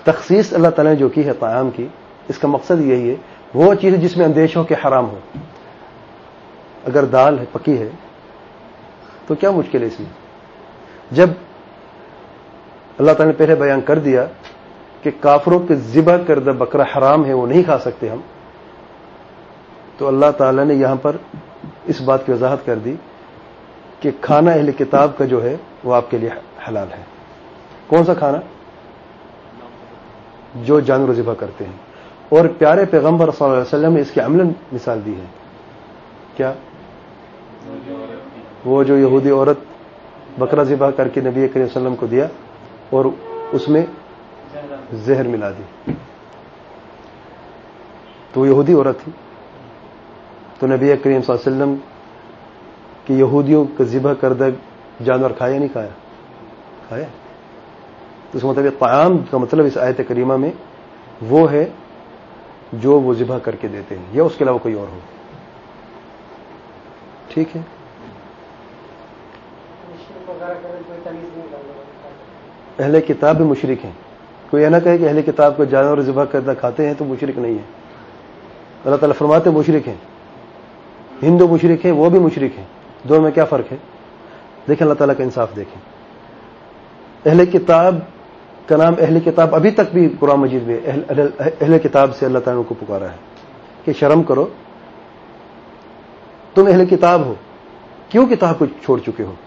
تخصیص اللہ تعالیٰ نے جو کی ہے طعام کی، اس کا مقصد یہی ہے وہ چیز جس میں اندیش ہو کہ حرام ہو. اگر دال ہے پکی ہے تو کیا مشکل ہے اس میں؟ جب اللہ تعالیٰ نے پہلے بیان کر دیا کہ کافروں کے ذبح کردہ بکرا حرام ہے، وہ نہیں کھا سکتے ہم، تو اللہ تعالیٰ نے یہاں پر اس بات کی وضاحت کر دی کہ کھانا اہل کتاب کا جو ہے وہ آپ کے لیے حلال ہے. کون سا کھانا؟ جو جانور ذبح کرتے ہیں. اور پیارے پیغمبر صلی اللہ علیہ وسلم نے اس کی عملاً مثال دی ہے. کیا؟ وہ جو یہودی عورت بکرا ذبح کر کے نبی کریم صلی اللہ علیہ وسلم کو دیا اور اس میں زہر ملا دی، تو وہ یہودی عورت تھی. تو نبی کریم صلی اللہ علیہ وسلم کہ یہودیوں کا ذبح کردہ جانور کھایا نہیں کھایا؟ کھایا. تو اس کا مطلب طعام کا مطلب اس آیت کریمہ میں وہ ہے جو وہ ذبح کر کے دیتے ہیں، یا اس کے علاوہ کوئی اور ہو. ٹھیک ہے. اہل کتاب بھی مشرک ہیں. کوئی یہ نہ کہے کہ اہل کتاب کو جانور ذبح کردہ کھاتے ہیں تو مشرک نہیں ہے. اللہ تعالیٰ فرماتے مشرک ہیں. ہندو مشرک ہیں، وہ بھی مشرک ہیں. دونوں میں کیا فرق ہے؟ دیکھیں اللہ تعالیٰ کا انصاف دیکھیں. اہل کتاب کا نام اہل کتاب ابھی تک بھی قرآن مجید میں اہل, اہل کتاب سے اللہ تعالیٰ کو پکارا ہے کہ شرم کرو، تم اہل کتاب ہو، کیوں کتاب کو چھوڑ چکے ہو؟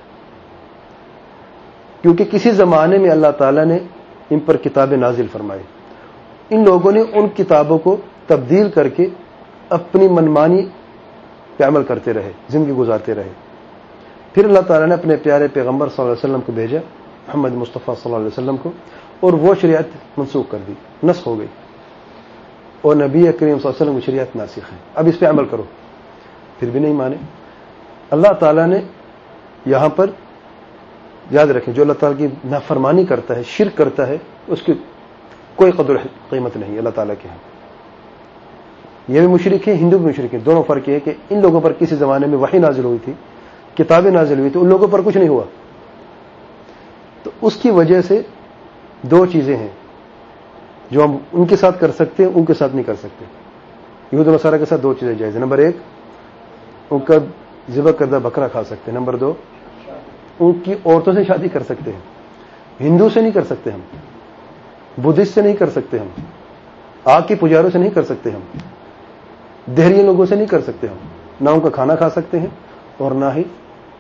کیونکہ کسی زمانے میں اللہ تعالیٰ نے ان پر کتابیں نازل فرمائی، ان لوگوں نے ان کتابوں کو تبدیل کر کے اپنی منمانی پہ عمل کرتے رہے، زندگی گزارتے رہے. پھر اللہ تعالیٰ نے اپنے پیارے پیغمبر صلی اللہ علیہ وسلم کو بھیجا، محمد مصطفیٰ صلی اللہ علیہ وسلم کو، اور وہ شریعت منسوخ کر دی، نسخ ہو گئی، اور نبی کریم صلی اللہ علیہ وسلم کی شریعت ناسخ ہے، اب اس پہ عمل کرو. پھر بھی نہیں مانے. اللہ تعالیٰ نے یہاں پر یاد رکھیں جو اللہ تعالیٰ کی نافرمانی کرتا ہے، شرک کرتا ہے، اس کی کوئی قدر قیمت نہیں اللہ تعالیٰ کے ہاں. یہ بھی مشرک ہیں، ہندو بھی مشرک ہیں. دونوں فرق یہ ہے کہ ان لوگوں پر کسی زمانے میں وحی نازل ہوئی تھی، کتابیں نازل ہوئی تھی، ان لوگوں پر کچھ نہیں ہوا. تو اس کی وجہ سے دو چیزیں ہیں جو ہم ان کے ساتھ کر سکتے ہیں، ان کے ساتھ نہیں کر سکتے. یہود و نصارہ کے ساتھ دو چیزیں جائز ہیں. نمبر ایک، ان کا ذبح کردہ بکرا کھا سکتے ہیں. نمبر دو، ان کی عورتوں سے شادی کر سکتے ہیں. ہندو سے نہیں کر سکتے ہم، بدھسٹ سے نہیں کر سکتے ہم، آگ کے پجاروں سے نہیں کر سکتے ہم، دہریے لوگوں سے نہیں کر سکتے ہم. نہ ان کا کھانا کھا سکتے ہیں اور نہ ہی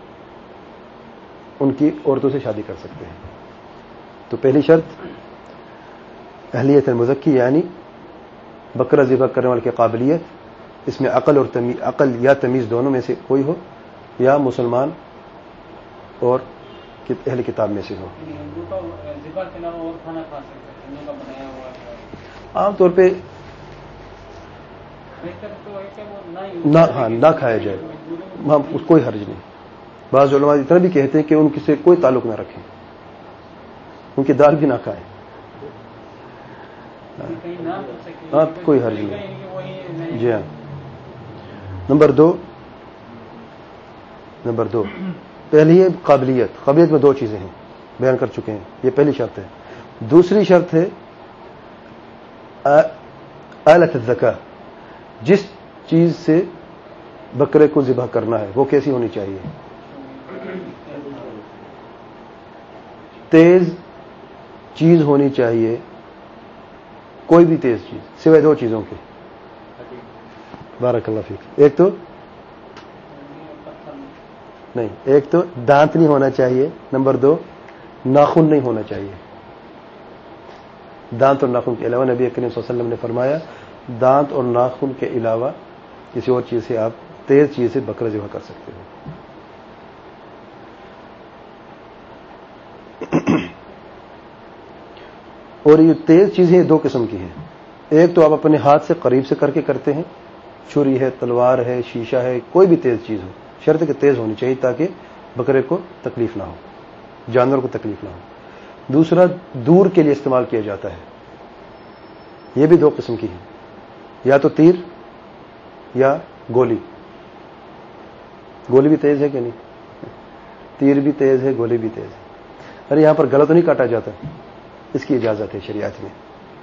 ان کی عورتوں سے شادی کر سکتے ہیں. تو پہلی شرط اہلیت المزکی، یعنی بکرا ذبح کرنے والے کی قابلیت، اس میں عقل اور تمیز، عقل یا تمیز دونوں میں سے کوئی ہو، یا مسلمان اور اہل کتاب میں سے ہو. عام طور پہ نہ ہاں نہ کھایا جائے، ہاں کوئی حرج نہیں. بعض علماء اتنا بھی کہتے ہیں کہ ان سے کوئی تعلق نہ رکھیں، ان کی دال بھی نہ کھائیں. ہاں کوئی حرج نہیں. جی ہاں. نمبر دو نمبر دو پہلی ہے قابلیت. قابلیت میں دو چیزیں ہیں، بیان کر چکے ہیں، یہ پہلی شرط ہے. دوسری شرط ہے آلت الذکا، جس چیز سے بکرے کو ذبح کرنا ہے وہ کیسی ہونی چاہیے؟ تیز چیز ہونی چاہیے، کوئی بھی تیز چیز، سوائے دو چیزوں کے. بارک اللہ فیک. ایک تو نہیں ایک تو دانت نہیں ہونا چاہیے. نمبر دو، ناخن نہیں ہونا چاہیے. دانت اور ناخن کے علاوہ نبی کریم صلی اللہ علیہ وسلم نے فرمایا دانت اور ناخن کے علاوہ کسی اور چیز سے آپ تیز چیز سے بکرا ذبح کر سکتے ہو. اور یہ تیز چیزیں دو قسم کی ہیں. ایک تو آپ اپنے ہاتھ سے قریب سے کر کے کرتے ہیں، چھری ہے، تلوار ہے، شیشہ ہے، کوئی بھی تیز چیز ہو، شرط کہ تیز ہونی چاہیے تاکہ بکرے کو تکلیف نہ ہو، جانور کو تکلیف نہ ہو. دوسرا دور کے لیے استعمال کیا جاتا ہے. یہ بھی دو قسم کی ہے، یا تو تیر یا گولی. گولی بھی تیز ہے کہ نہیں؟ تیر بھی تیز ہے، گولی بھی تیز ہے. ارے یہاں پر غلط نہیں کاٹا جاتا، اس کی اجازت ہے شریعت میں.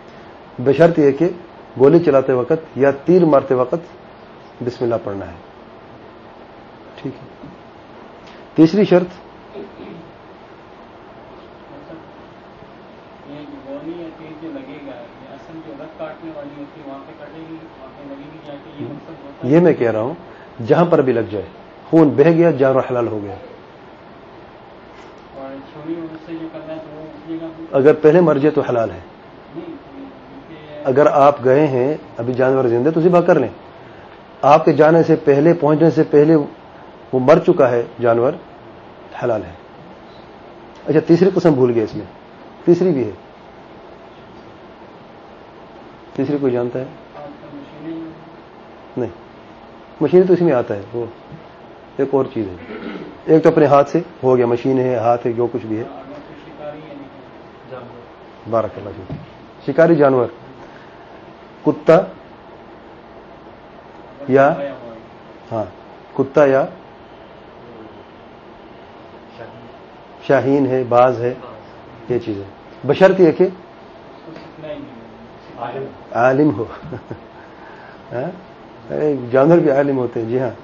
بشرط یہ کہ گولی چلاتے وقت یا تیر مارتے وقت بسم اللہ پڑھنا ہے. ٹھیک ہے. تیسری شرط یہ میں کہہ رہا ہوں جہاں پر بھی لگ جائے, خون بہہ گیا, جانور حلال ہو گیا. اگر پہلے مر جائے تو حلال ہے. اگر آپ گئے ہیں ابھی جانور زندہ تو ذبح کر لیں. آپ کے جانے سے پہلے, پہنچنے سے پہلے وہ مر چکا ہے جانور, حلال ہے. اچھا تیسری قسم بھول گئے, اس میں تیسری بھی ہے. تیسری کوئی جانتا ہے؟ نہیں, مشین تو اس میں آتا ہے, وہ ایک اور چیز ہے. ایک تو اپنے ہاتھ سے ہو گیا, مشین ہے, ہاتھ ہے, جو کچھ بھی ہے. بارک اللہ فیک. شکاری جانور کتا یا ہاں کتا یا شاہین ہے, باز ہے, یہ چیز ہے. بشرط یہ کہ عالم ہو. جانور بھی عالم ہوتے ہیں. جی ہاں,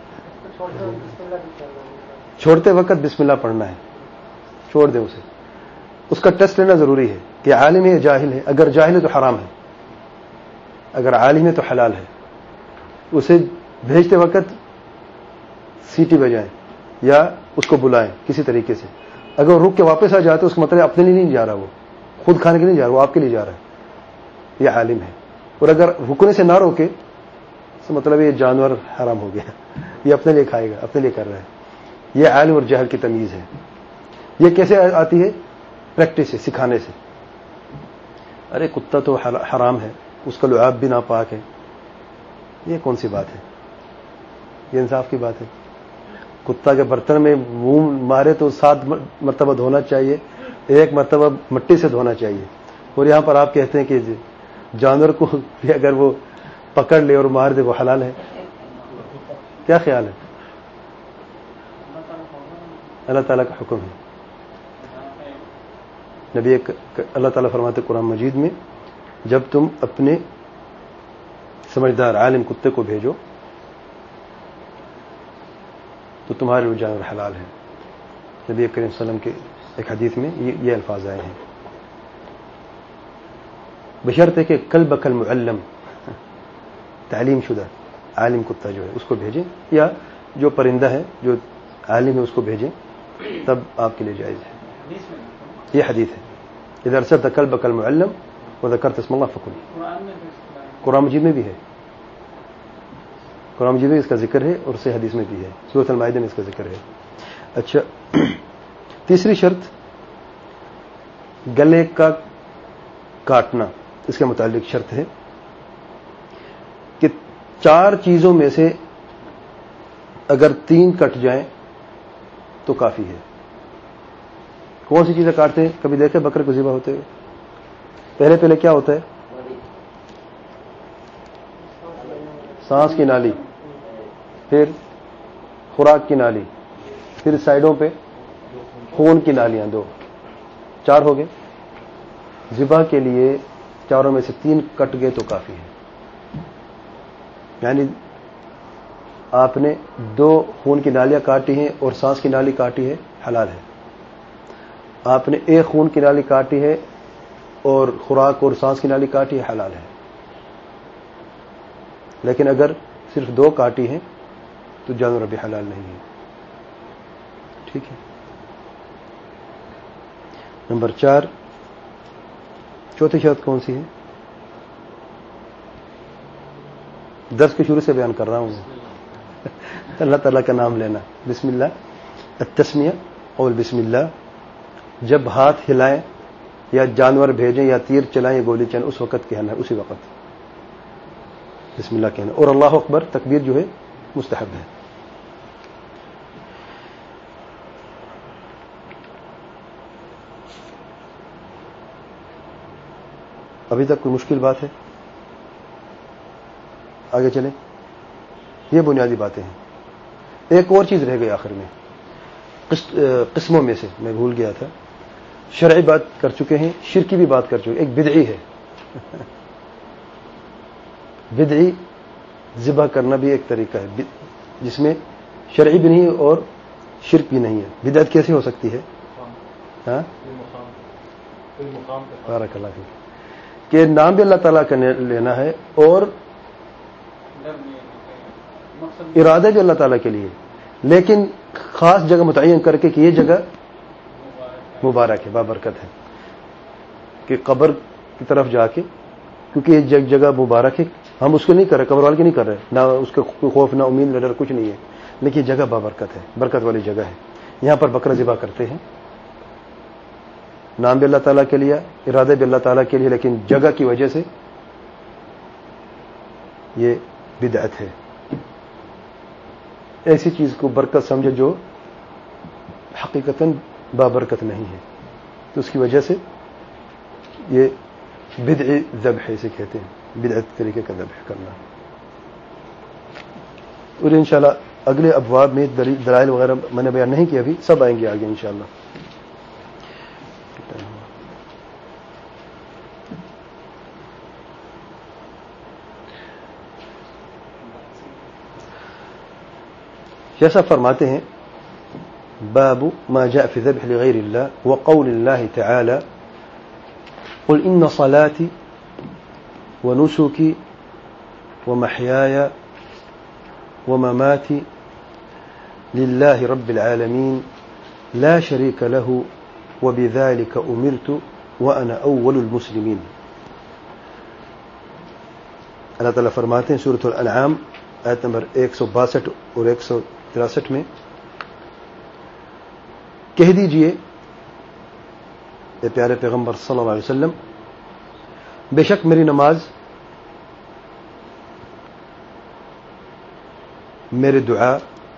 چھوڑتے وقت بسم اللہ پڑھنا ہے. چھوڑ دیں اسے, اس کا ٹیسٹ لینا ضروری ہے کہ عالم ہے یا جاہل ہے. اگر جاہل ہے تو حرام ہے, اگر عالم ہے تو حلال ہے. اسے بھیجتے وقت سیٹی بجائیں یا اس کو بلائیں کسی طریقے سے. اگر وہ رک کے واپس آ جاتے اس کا مطلب اپنے لیے نہیں جا رہا, وہ خود کھانے کے لیے نہیں جا رہا, وہ آپ کے لیے جا رہا ہے. یہ عالم ہے. اور اگر رکنے سے نہ روکے تو مطلب یہ جانور حرام ہو گیا, یہ اپنے لیے کھائے گا, اپنے لیے کر رہا ہے. یہ عالم اور جاہل کی تمیز ہے. یہ کیسے آتی ہے؟ پریکٹس سے, سکھانے سے. ارے کتا تو حرام ہے, اس کا لعاب بھی ناپاک ہے. یہ کون سی بات ہے؟ یہ انصاف کی بات ہے. کتا کے برتن میں منہ مارے تو سات مرتبہ دھونا چاہیے, ایک مرتبہ مٹی سے دھونا چاہیے. اور یہاں پر آپ کہتے ہیں کہ جانور کو اگر وہ پکڑ لے اور مار دے وہ حلال ہے. کیا خیال ہے؟ اللہ تعالیٰ کا حکم ہے. نبی اللہ تعالیٰ فرماتے قرآن مجید میں, جب تم اپنے سمجھدار عالم کتے کو بھیجو تو تمہارے لیے جانور حلال ہے. نبی کریم صلی اللہ علیہ وسلم کے ایک حدیث میں یہ الفاظ آئے ہیں. بشرط ہے کہ کل بکل معلم, تعلیم شدہ عالم کتا جو ہے اس کو بھیجیں, یا جو پرندہ ہے جو عالم ہے اس کو بھیجیں, تب آپ کے لیے جائز ہے. یہ حدیث ہے. اذا ارسلت كلبك المعلم وذكرت اسم الله فكل. قرآن مجید میں بھی ہے, قرآن مجید میں اس کا ذکر ہے اور سے حدیث میں بھی ہے, سورۃ المائدہ میں اس کا ذکر ہے. اچھا تیسری شرط گلے کا کاٹنا, اس کے متعلق شرط ہے کہ چار چیزوں میں سے اگر تین کٹ جائیں تو کافی ہے. کون سی چیزیں کاٹتے ہیں؟ کبھی دیکھے بکرے کو ذبح ہوتے ہوئے پہلے پہلے کیا ہوتا ہے؟ سانس کی نالی, پھر خوراک کی نالی, پھر سائڈوں پہ خون کی نالیاں, دو, چار ہو گئے. ذبح کے لیے چاروں میں سے تین کٹ گئے تو کافی ہے. یعنی آپ نے دو خون کی نالیاں کاٹی ہیں اور سانس کی نالی کاٹی ہے, حلال ہے. آپ نے ایک خون کی نالی کاٹی ہے اور خوراک اور سانس کی نالی کاٹی ہے, حلال ہے. لیکن اگر صرف دو کاٹی ہیں تو جانور ابھی حلال نہیں ہے. ٹھیک ہے. نمبر چار, چوتھی شرط کون سی ہے؟ درس کے شروع سے بیان کر رہا ہوں. اللہ تعالیٰ کا نام لینا, بسم اللہ, التسمیہ اور بسم اللہ. جب ہاتھ ہلائیں یا جانور بھیجیں یا تیر چلائیں یا گولی چلائیں اس وقت کہنا ہے, اسی وقت بسم اللہ کہنا. اور اللہ اکبر تکبیر جو ہے مستحب ہے. ابھی تک کوئی مشکل بات ہے؟ آگے چلیں. یہ بنیادی باتیں ہیں. ایک اور چیز رہ گئی آخر میں, قسموں میں سے میں بھول گیا تھا. شرعی بات کر چکے ہیں, شرکی بھی بات کر چکے, ایک بدعی ہے. بدعی ذبح کرنا بھی ایک طریقہ ہے جس میں شرعی بھی نہیں اور شرک بھی نہیں ہے. بدعت کیسے ہو سکتی ہے؟ ہاں بارک اللہ فیک کہ نام بھی اللہ تعالیٰ کا لینا ہے اور ارادہ بھی اللہ تعالیٰ کے لیے، لیکن خاص جگہ متعین کر کے کہ یہ جگہ مبارک ہے، بابرکت ہے، کہ قبر کی طرف جا کے، کیونکہ یہ جگہ مبارک ہے، ہم اس کو نہیں کر رہے، قبر والے کی نہیں کر رہے، نہ اس کا کوئی خوف نہ امید نہ ڈر کچھ نہیں ہے، لیکن یہ جگہ بابرکت ہے، برکت والی جگہ ہے. یہاں پر بکرا ذبح کرتے ہیں، نام بھی اللہ تعالیٰ کے لیے، ارادہ بھی اللہ تعالیٰ کے لیے، لیکن جگہ کی وجہ سے یہ بدعت ہے. ایسی چیز کو برکت سمجھے جو حقیقتاً بابرکت نہیں ہے، تو اس کی وجہ سے یہ بدعی ذبح اسے کہتے ہیں، بدعت طریقے کا ذبح کرنا. اور انشاءاللہ اگلے ابواب میں دلائل وغیرہ میں نے بیان نہیں کیا، ابھی سب آئیں گے آگے انشاءاللہ. جیسا فرماتے ہیں باب ما جاء في ذبح لغير الله وقول الله تعالى قل إن صلاتي ونسكي ومحياي ومماتي لله رب العالمين لا شريك له وبذلك أمرت وأنا أول المسلمين. اللہ تعالیٰ فرماتے ہیں سورۃ الانعام آیت نمبر ایک سو باسٹھ اور ایک سو تراسٹھ میں، کہہ دیجئے اے پیارے پیغمبر صلی اللہ علیہ وسلم، بے شک میری نماز، میری دعا،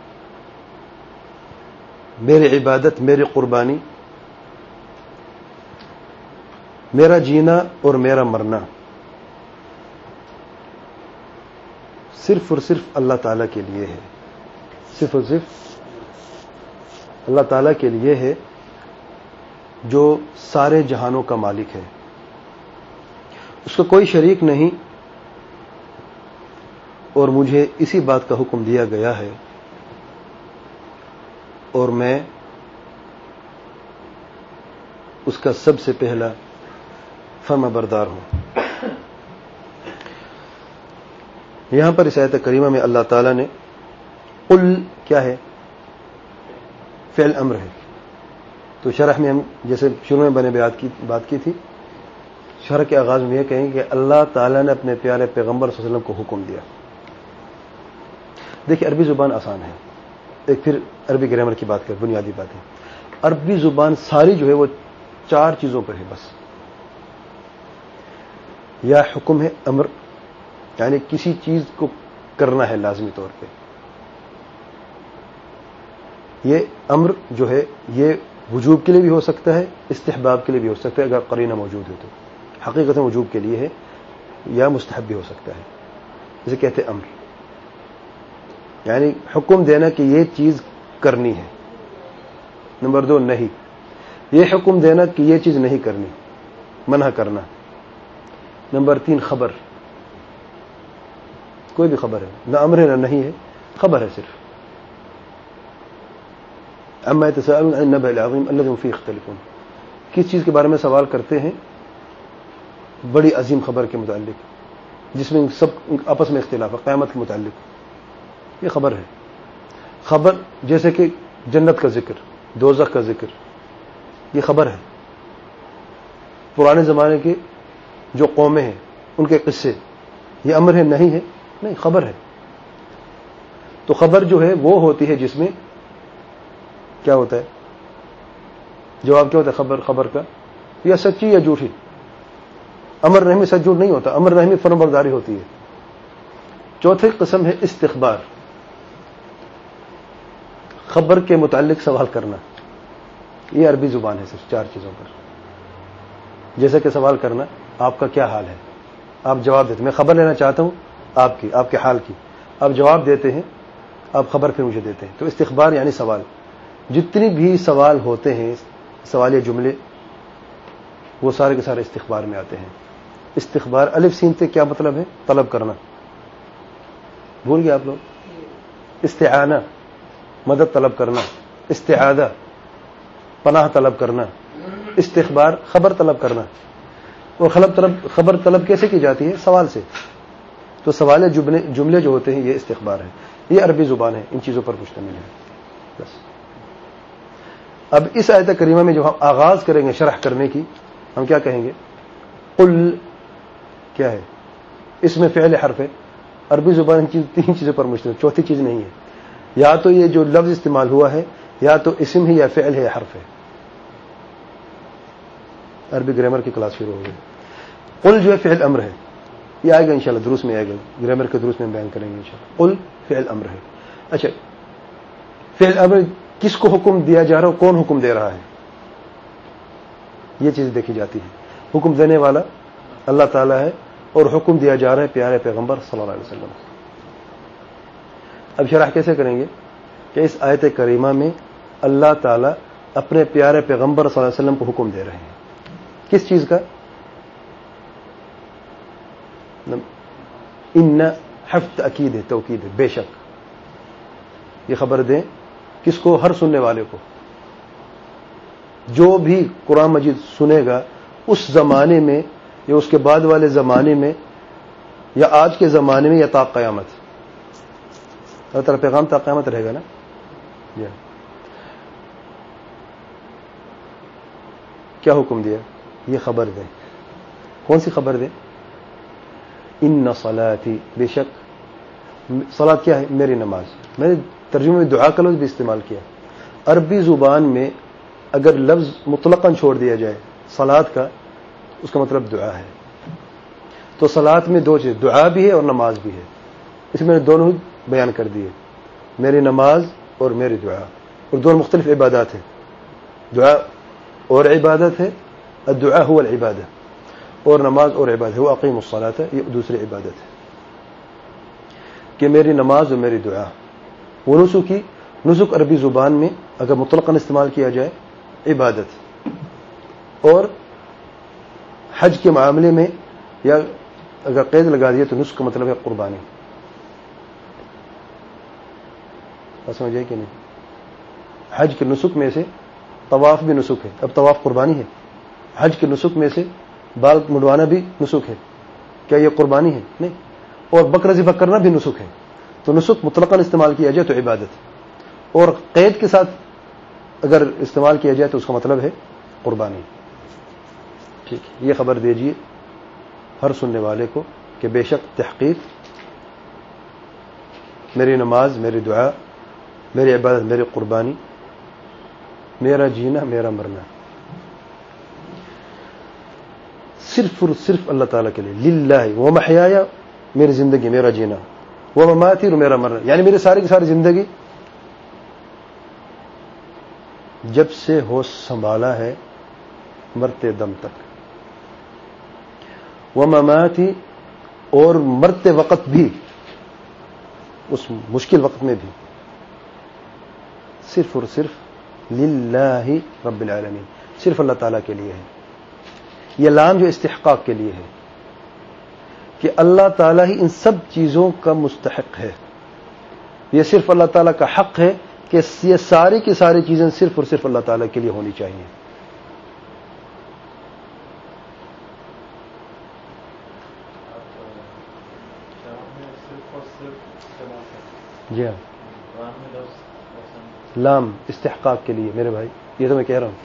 میری عبادت، میری قربانی، میرا جینا اور میرا مرنا صرف اور صرف اللہ تعالیٰ کے لیے ہے، صرف اور صرف اللہ تعالیٰ کے لیے ہے جو سارے جہانوں کا مالک ہے، اس کا کوئی شریک نہیں، اور مجھے اسی بات کا حکم دیا گیا ہے اور میں اس کا سب سے پہلا فرما بردار ہوں. یہاں پر اس آیت کریمہ میں اللہ تعالیٰ نے قل کیا ہے؟ فعل امر ہے. تو شرح میں ہم جیسے شروع میں بنے بات کی بات کی تھی، شرح کے آغاز میں یہ کہیں کہ اللہ تعالیٰ نے اپنے پیارے پیغمبر صلی اللہ علیہ وسلم کو حکم دیا. دیکھیں عربی زبان آسان ہے، ایک پھر عربی گرامر کی بات کر، بنیادی بات ہے. عربی زبان ساری جو ہے وہ چار چیزوں پر ہے بس. یا حکم ہے، امر یعنی کسی چیز کو کرنا ہے لازمی طور پہ. یہ امر جو ہے یہ وجوب کے لیے بھی ہو سکتا ہے، استحباب کے لیے بھی ہو سکتا ہے اگر قرینہ موجود ہے تو. حقیقت وجوب کے لیے ہے یا مستحب بھی ہو سکتا ہے، جسے کہتے ہیں امر، یعنی حکم دینا کہ یہ چیز کرنی ہے. نمبر دو نہیں، یہ حکم دینا کہ یہ چیز نہیں کرنی، منع کرنا. نمبر تین خبر، کوئی بھی خبر ہے، نہ امر ہے نہ نہیں ہے، خبر ہے صرف. اما يتساءلون عن النبأ العظيم الذي هم فيه يختلفون، کس چیز کے بارے میں سوال کرتے ہیں؟ بڑی عظیم خبر کے متعلق جس میں سب آپس میں اختلاف ہے، قیامت کے متعلق. یہ خبر ہے. خبر جیسے کہ جنت کا ذکر، دوزخ کا ذکر، یہ خبر ہے. پرانے زمانے کے جو قومیں ہیں ان کے قصے، یہ امر ہے نہیں ہے؟ نہیں، خبر ہے. تو خبر جو ہے وہ ہوتی ہے جس میں کیا ہوتا ہے؟ جواب کیا ہوتا ہے خبر خبر کا؟ یا سچی یا جھوٹی. امر نہیں میں سچ جھوٹ نہیں ہوتا، امر نہیں میں فرم برداری ہوتی ہے. چوتھی قسم ہے استخبار، خبر کے متعلق سوال کرنا. یہ عربی زبان ہے صرف چار چیزوں پر. جیسے کہ سوال کرنا، آپ کا کیا حال ہے، آپ جواب دیتے. میں خبر لینا چاہتا ہوں آپ کی، آپ کے حال کی، آپ جواب دیتے ہیں، آپ خبر پھر مجھے دیتے ہیں. تو استخبار یعنی سوال. جتنی بھی سوال ہوتے ہیں، سوالیہ جملے، وہ سارے کے سارے استخبار میں آتے ہیں. استخبار الف سین سے کیا مطلب ہے؟ طلب کرنا. بھول گئے آپ لوگ؟ استعانہ مدد طلب کرنا، استعاذہ پناہ طلب کرنا، استخبار خبر طلب کرنا. اور خبر طلب خبر طلب کیسے کی جاتی ہے؟ سوال سے. تو سوال جملے جو ہوتے ہیں یہ استخبار ہے، یہ عربی زبان ہے، ان چیزوں پر مشتمل ہے. بس اب اس آیت کریمہ میں جو ہم آغاز کریں گے شرح کرنے کی، ہم کیا کہیں گے؟ قل کیا ہے؟ اس میں فعل حرف ہے. عربی زبان تین چیزوں پر مشتمل، چوتھی چیز نہیں ہے. یا تو یہ جو لفظ استعمال ہوا ہے یا تو اسم ہے یا فعل ہے یا حرف ہے. عربی گرامر کی کلاس شروع ہو گئی. قل جو ہے فعل امر ہے، یہ آئے گا انشاءاللہ دروس میں آئے گا، گرامر کے دروس میں بیان کریں گے انشاءاللہ. قل فعل امر ہے. اچھا فعل امر کس کو حکم دیا جا رہا ہے، کون حکم دے رہا ہے، یہ چیز دیکھی جاتی ہے. حکم دینے والا اللہ تعالیٰ ہے اور حکم دیا جا رہا ہے پیارے پیغمبر صلی اللہ علیہ وسلم. اب شرح کیسے کریں گے کہ اس آیت کریمہ میں اللہ تعالیٰ اپنے پیارے پیغمبر صلی اللہ علیہ وسلم کو حکم دے رہے ہیں. کس چیز کا؟ ان حفظ تاکید ہے، توکید ہے، بے شک. یہ خبر دیں کس کو؟ ہر سننے والے کو. جو بھی قرآن مجید سنے گا اس زمانے میں یا اس کے بعد والے زمانے میں یا آج کے زمانے میں یا تا قیامت، اللہ تعالیٰ پیغام تا قیامت رہے گا نا. جی کیا حکم دیا؟ یہ خبر دیں. کون سی خبر دیں؟ ان صلاتی، بے شک صلات کیا ہے؟ میری نماز. میں نے ترجمے میں دعا کا لفظ بھی استعمال کیا. عربی زبان میں اگر لفظ مطلقاً چھوڑ دیا جائے صلات کا، اس کا مطلب دعا ہے. تو صلات میں دو چیز، دعا بھی ہے اور نماز بھی ہے. اس میں نے دونوں بیان کر دیے، میری نماز اور میری دعا. اور دونوں مختلف عبادات ہیں. دعا اور عبادت ہے، الدعاء هو العبادہ، اور نماز اور عبادت ہے، وہ اقیم الصلاۃ ہے، یہ دوسری عبادت ہے. کہ میری نماز اور میری دعا. وہ نسک کی نسک عربی زبان میں اگر مطلقاً استعمال کیا جائے عبادت، اور حج کے معاملے میں یا اگر قید لگا دیا تو نسک کا مطلب ہے قربانی. سمجھے کہ نہیں؟ حج کے نسک میں سے طواف بھی نسک ہے. اب طواف قربانی ہے. حج کے نسک میں سے بال منڈوانا بھی نسک ہے. کیا یہ قربانی ہے؟ نہیں. اور بکرا ذبح کرنا بھی نسک ہے. تو نسک مطلقاً استعمال کیا جائے تو عبادت، اور قید کے ساتھ اگر استعمال کیا جائے تو اس کا مطلب ہے قربانی. ٹھیک ہے، یہ خبر دیجیے ہر سننے والے کو کہ بے شک تحقیق میری نماز، میری دعا، میری عبادت، میری قربانی، میرا جینا، میرا مرنا صرف اور صرف اللہ تعالیٰ کے لیے. للہ ومحیایا، میری زندگی، میرا جینا، ومماتی، اور میرا مرنا. یعنی میری ساری کی ساری زندگی جب سے ہوش سنبھالا ہے مرتے دم تک، ومماتی، اور مرتے وقت بھی، اس مشکل وقت میں بھی صرف اور صرف للہ رب العالمین، صرف اللہ تعالیٰ کے لیے ہے. یہ لام جو استحقاق کے لیے ہے کہ اللہ تعالیٰ ہی ان سب چیزوں کا مستحق ہے. یہ صرف اللہ تعالیٰ کا حق ہے کہ یہ ساری کی ساری چیزیں صرف اور صرف اللہ تعالیٰ کے لیے ہونی چاہیے. جی ہاں، لام استحقاق کے لیے میرے بھائی، یہ تو میں کہہ رہا ہوں.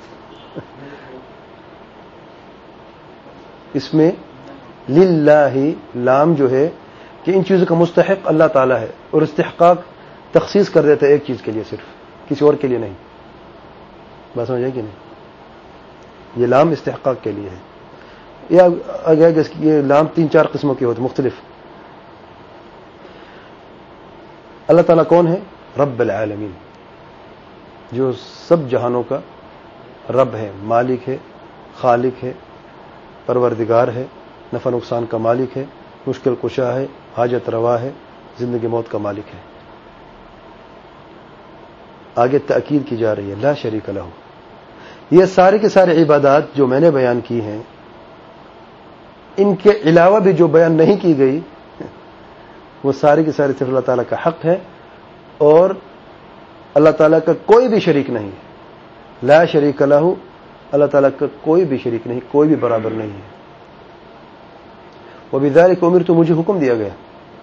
اس میں للہ لام جو ہے کہ ان چیزوں کا مستحق اللہ تعالیٰ ہے، اور استحقاق تخصیص کر دیتا ہے ایک چیز کے لیے، صرف کسی اور کے لیے نہیں. بات سمجھ آئی کہ نہیں؟ یہ لام استحقاق کے لیے ہے. یہ لام تین چار قسموں کے ہوتے مختلف. اللہ تعالیٰ کون ہے؟ رب العالمین، جو سب جہانوں کا رب ہے، مالک ہے، خالق ہے، پروردگار ہے، نفع نقصان کا مالک ہے، مشکل کشا ہے، حاجت روا ہے، زندگی موت کا مالک ہے. آگے تاکید کی جا رہی ہے لا شریک لہ. یہ سارے کے سارے عبادات جو میں نے بیان کی ہیں، ان کے علاوہ بھی جو بیان نہیں کی گئی وہ ساری کی ساری صرف اللہ تعالیٰ کا حق ہے اور اللہ تعالیٰ کا کوئی بھی شریک نہیں ہے. لا شریک لہ، اللہ تعالیٰ کا کوئی بھی شریک نہیں، کوئی بھی برابر نہیں ہے. وبذلک امرت، مجھے حکم دیا گیا.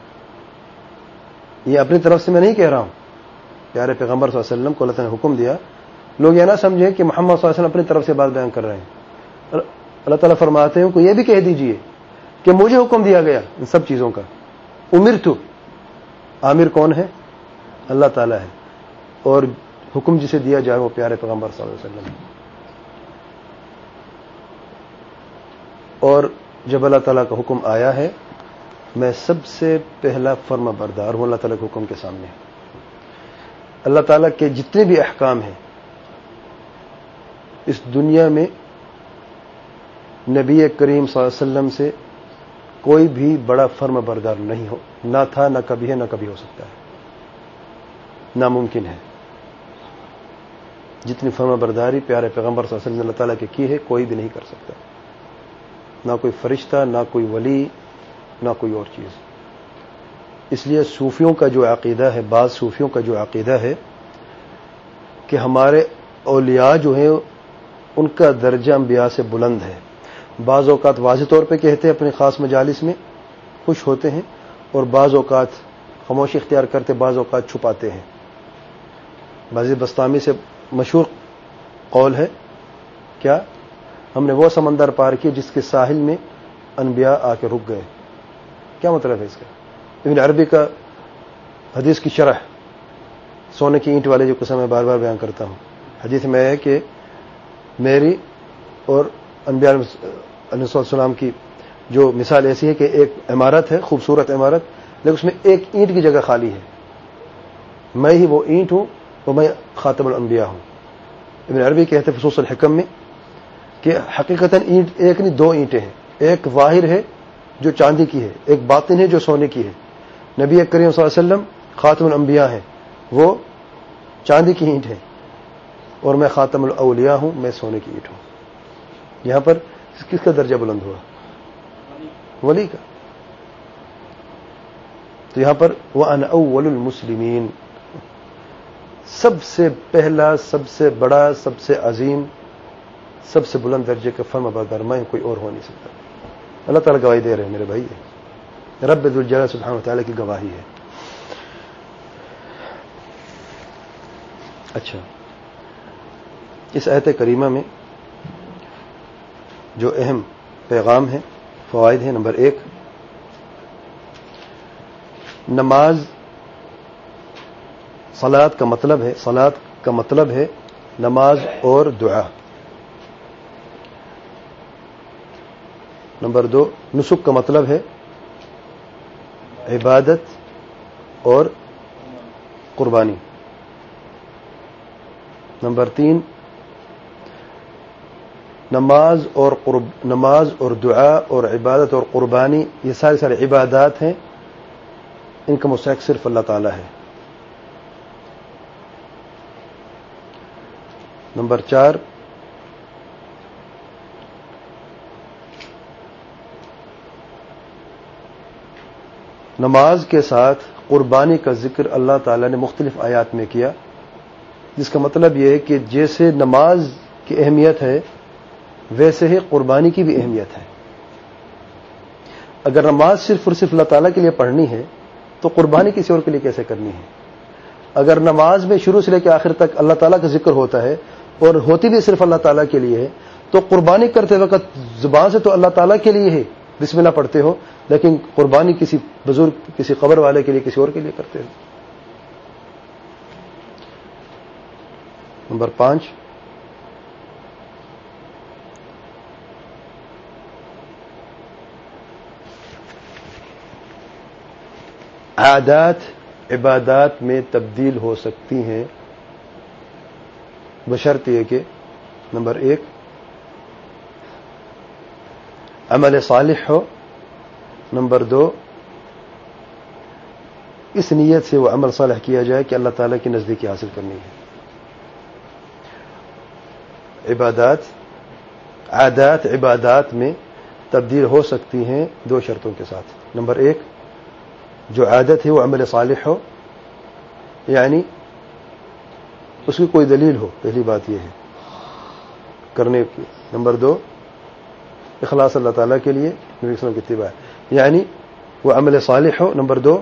یہ اپنی طرف سے میں نہیں کہہ رہا ہوں، پیارے پیغمبر صلی اللہ علیہ وسلم کو اللہ تعالیٰ نے حکم دیا. لوگ یہ نہ سمجھیں کہ محمد صلی اللہ علیہ وسلم اپنی طرف سے بات بیان کر رہے ہیں. اللہ تعالیٰ فرماتے ہیں کہ یہ بھی کہہ دیجئے کہ مجھے حکم دیا گیا ان سب چیزوں کا. امرت، عامر کون ہے؟ اللہ تعالیٰ ہے، اور حکم جسے دیا جائے وہ پیارے پیغمبر صلی اللہ علیہ وسلم ہے. اور جب اللہ تعالیٰ کا حکم آیا ہے، میں سب سے پہلا فرما بردار ہوں اللہ تعالیٰ کے حکم کے سامنے. اللہ تعالیٰ کے جتنے بھی احکام ہیں اس دنیا میں نبی کریم صلی اللہ علیہ وسلم سے کوئی بھی بڑا فرما بردار نہیں ہو، نہ تھا، نہ کبھی ہے، نہ کبھی ہو سکتا ہے، ناممکن ہے. جتنی فرما برداری پیارے پیغمبر صلی اللہ علیہ وسلم نے اللہ تعالیٰ کی کی ہے کوئی بھی نہیں کر سکتا، نہ کوئی فرشتہ، نہ کوئی ولی، نہ کوئی اور چیز. اس لیے صوفیوں کا جو عقیدہ ہے، بعض صوفیوں کا جو عقیدہ ہے کہ ہمارے اولیاء جو ہیں ان کا درجہ انبیاء سے بلند ہے. بعض اوقات واضح طور پہ کہتے ہیں اپنے خاص مجالس میں، خوش ہوتے ہیں، اور بعض اوقات خاموشی اختیار کرتے، بعض اوقات چھپاتے ہیں. باز بستامی سے مشہور قول ہے کیا؟ ہم نے وہ سمندر پار کیا جس کے ساحل میں انبیاء آ کے رک گئے. کیا مطلب ہے اس کا؟ ابن عربی کا حدیث کی شرح، سونے کی اینٹ والے جو قسم میں بار بار بیان کرتا ہوں، حدیث میں ہے کہ میری اور انبیاء علیہ السلام کی جو مثال ایسی ہے کہ ایک عمارت ہے، خوبصورت عمارت، لیکن اس میں ایک اینٹ کی جگہ خالی ہے. میں ہی وہ اینٹ ہوں اور میں خاتم الانبیاء ہوں. ابن عربی کہتے ہیں فصوص الحکم میں کہ حقیقتاً اینٹ ایک نہیں، دو اینٹیں ہیں. ایک ظاہر ہے جو چاندی کی ہے، ایک باطن ہے جو سونے کی ہے. نبی کریم صلی اللہ علیہ وسلم خاتم الانبیاء ہیں، وہ چاندی کی اینٹ ہے، اور میں خاتم الاولیاء ہوں، میں سونے کی اینٹ ہوں. یہاں پر کس کا درجہ بلند ہوا؟ ولی کا. تو یہاں پر وَأَنَا أَوَّلُ الْمُسْلِمِينَ، سب سے پہلا، سب سے بڑا، سب سے عظیم، سب سے بلند درجے کا فرما بردار میں، کوئی اور ہو نہیں سکتا. اللہ تعالیٰ گواہی دے رہے ہیں میرے بھائی، رب ذوالجلال سبحانہ وتعالیٰ کی گواہی ہے. اچھا، اس آیت کریمہ میں جو اہم پیغام ہے، فوائد ہیں. نمبر ایک، نماز، صلاۃ کا مطلب ہے صلاۃ کا مطلب ہے نماز اور دعا. نمبر دو، نسک کا مطلب ہے عبادت اور قربانی. نمبر تین، نماز اور قرب نماز اور دعا اور عبادت اور قربانی، یہ سارے سارے عبادات ہیں، ان کا مستحق صرف اللہ تعالی ہے. نمبر چار، نماز کے ساتھ قربانی کا ذکر اللہ تعالی نے مختلف آیات میں کیا، جس کا مطلب یہ ہے کہ جیسے نماز کی اہمیت ہے ویسے ہی قربانی کی بھی اہمیت ہے. اگر نماز صرف اور صرف اللہ تعالیٰ کے لیے پڑھنی ہے تو قربانی کسی اور کے لیے کیسے کرنی ہے؟ اگر نماز میں شروع سے لے کے آخر تک اللہ تعالیٰ کا ذکر ہوتا ہے اور ہوتی بھی صرف اللہ تعالیٰ کے لیے ہے، تو قربانی کرتے وقت زبان سے تو اللہ تعالیٰ کے لیے ہے، بسم اللہ پڑھتے ہو، لیکن قربانی کسی بزرگ، کسی قبر والے کے لیے، کسی اور کے لیے کرتے ہو. نمبر پانچ، عادات عبادات میں تبدیل ہو سکتی ہیں بشرط یہ کہ نمبر ایک، عمل صالح ہو. نمبر دو، اس نیت سے وہ عمل صالح کیا جائے کہ اللہ تعالیٰ کی نزدیکی حاصل کرنی ہے. عبادات عادات عبادات میں تبدیل ہو سکتی ہیں دو شرطوں کے ساتھ. نمبر ایک، جو عادت ہے وہ عمل صالح ہو، یعنی اس کی کوئی دلیل ہو، پہلی بات یہ ہے کرنے کی. نمبر دو اخلاص اللہ تعالیٰ کے لیے، نبی صلی اللہ علیہ وسلم کی اتباع، یعنی وہ عمل صالح ہو. نمبر دو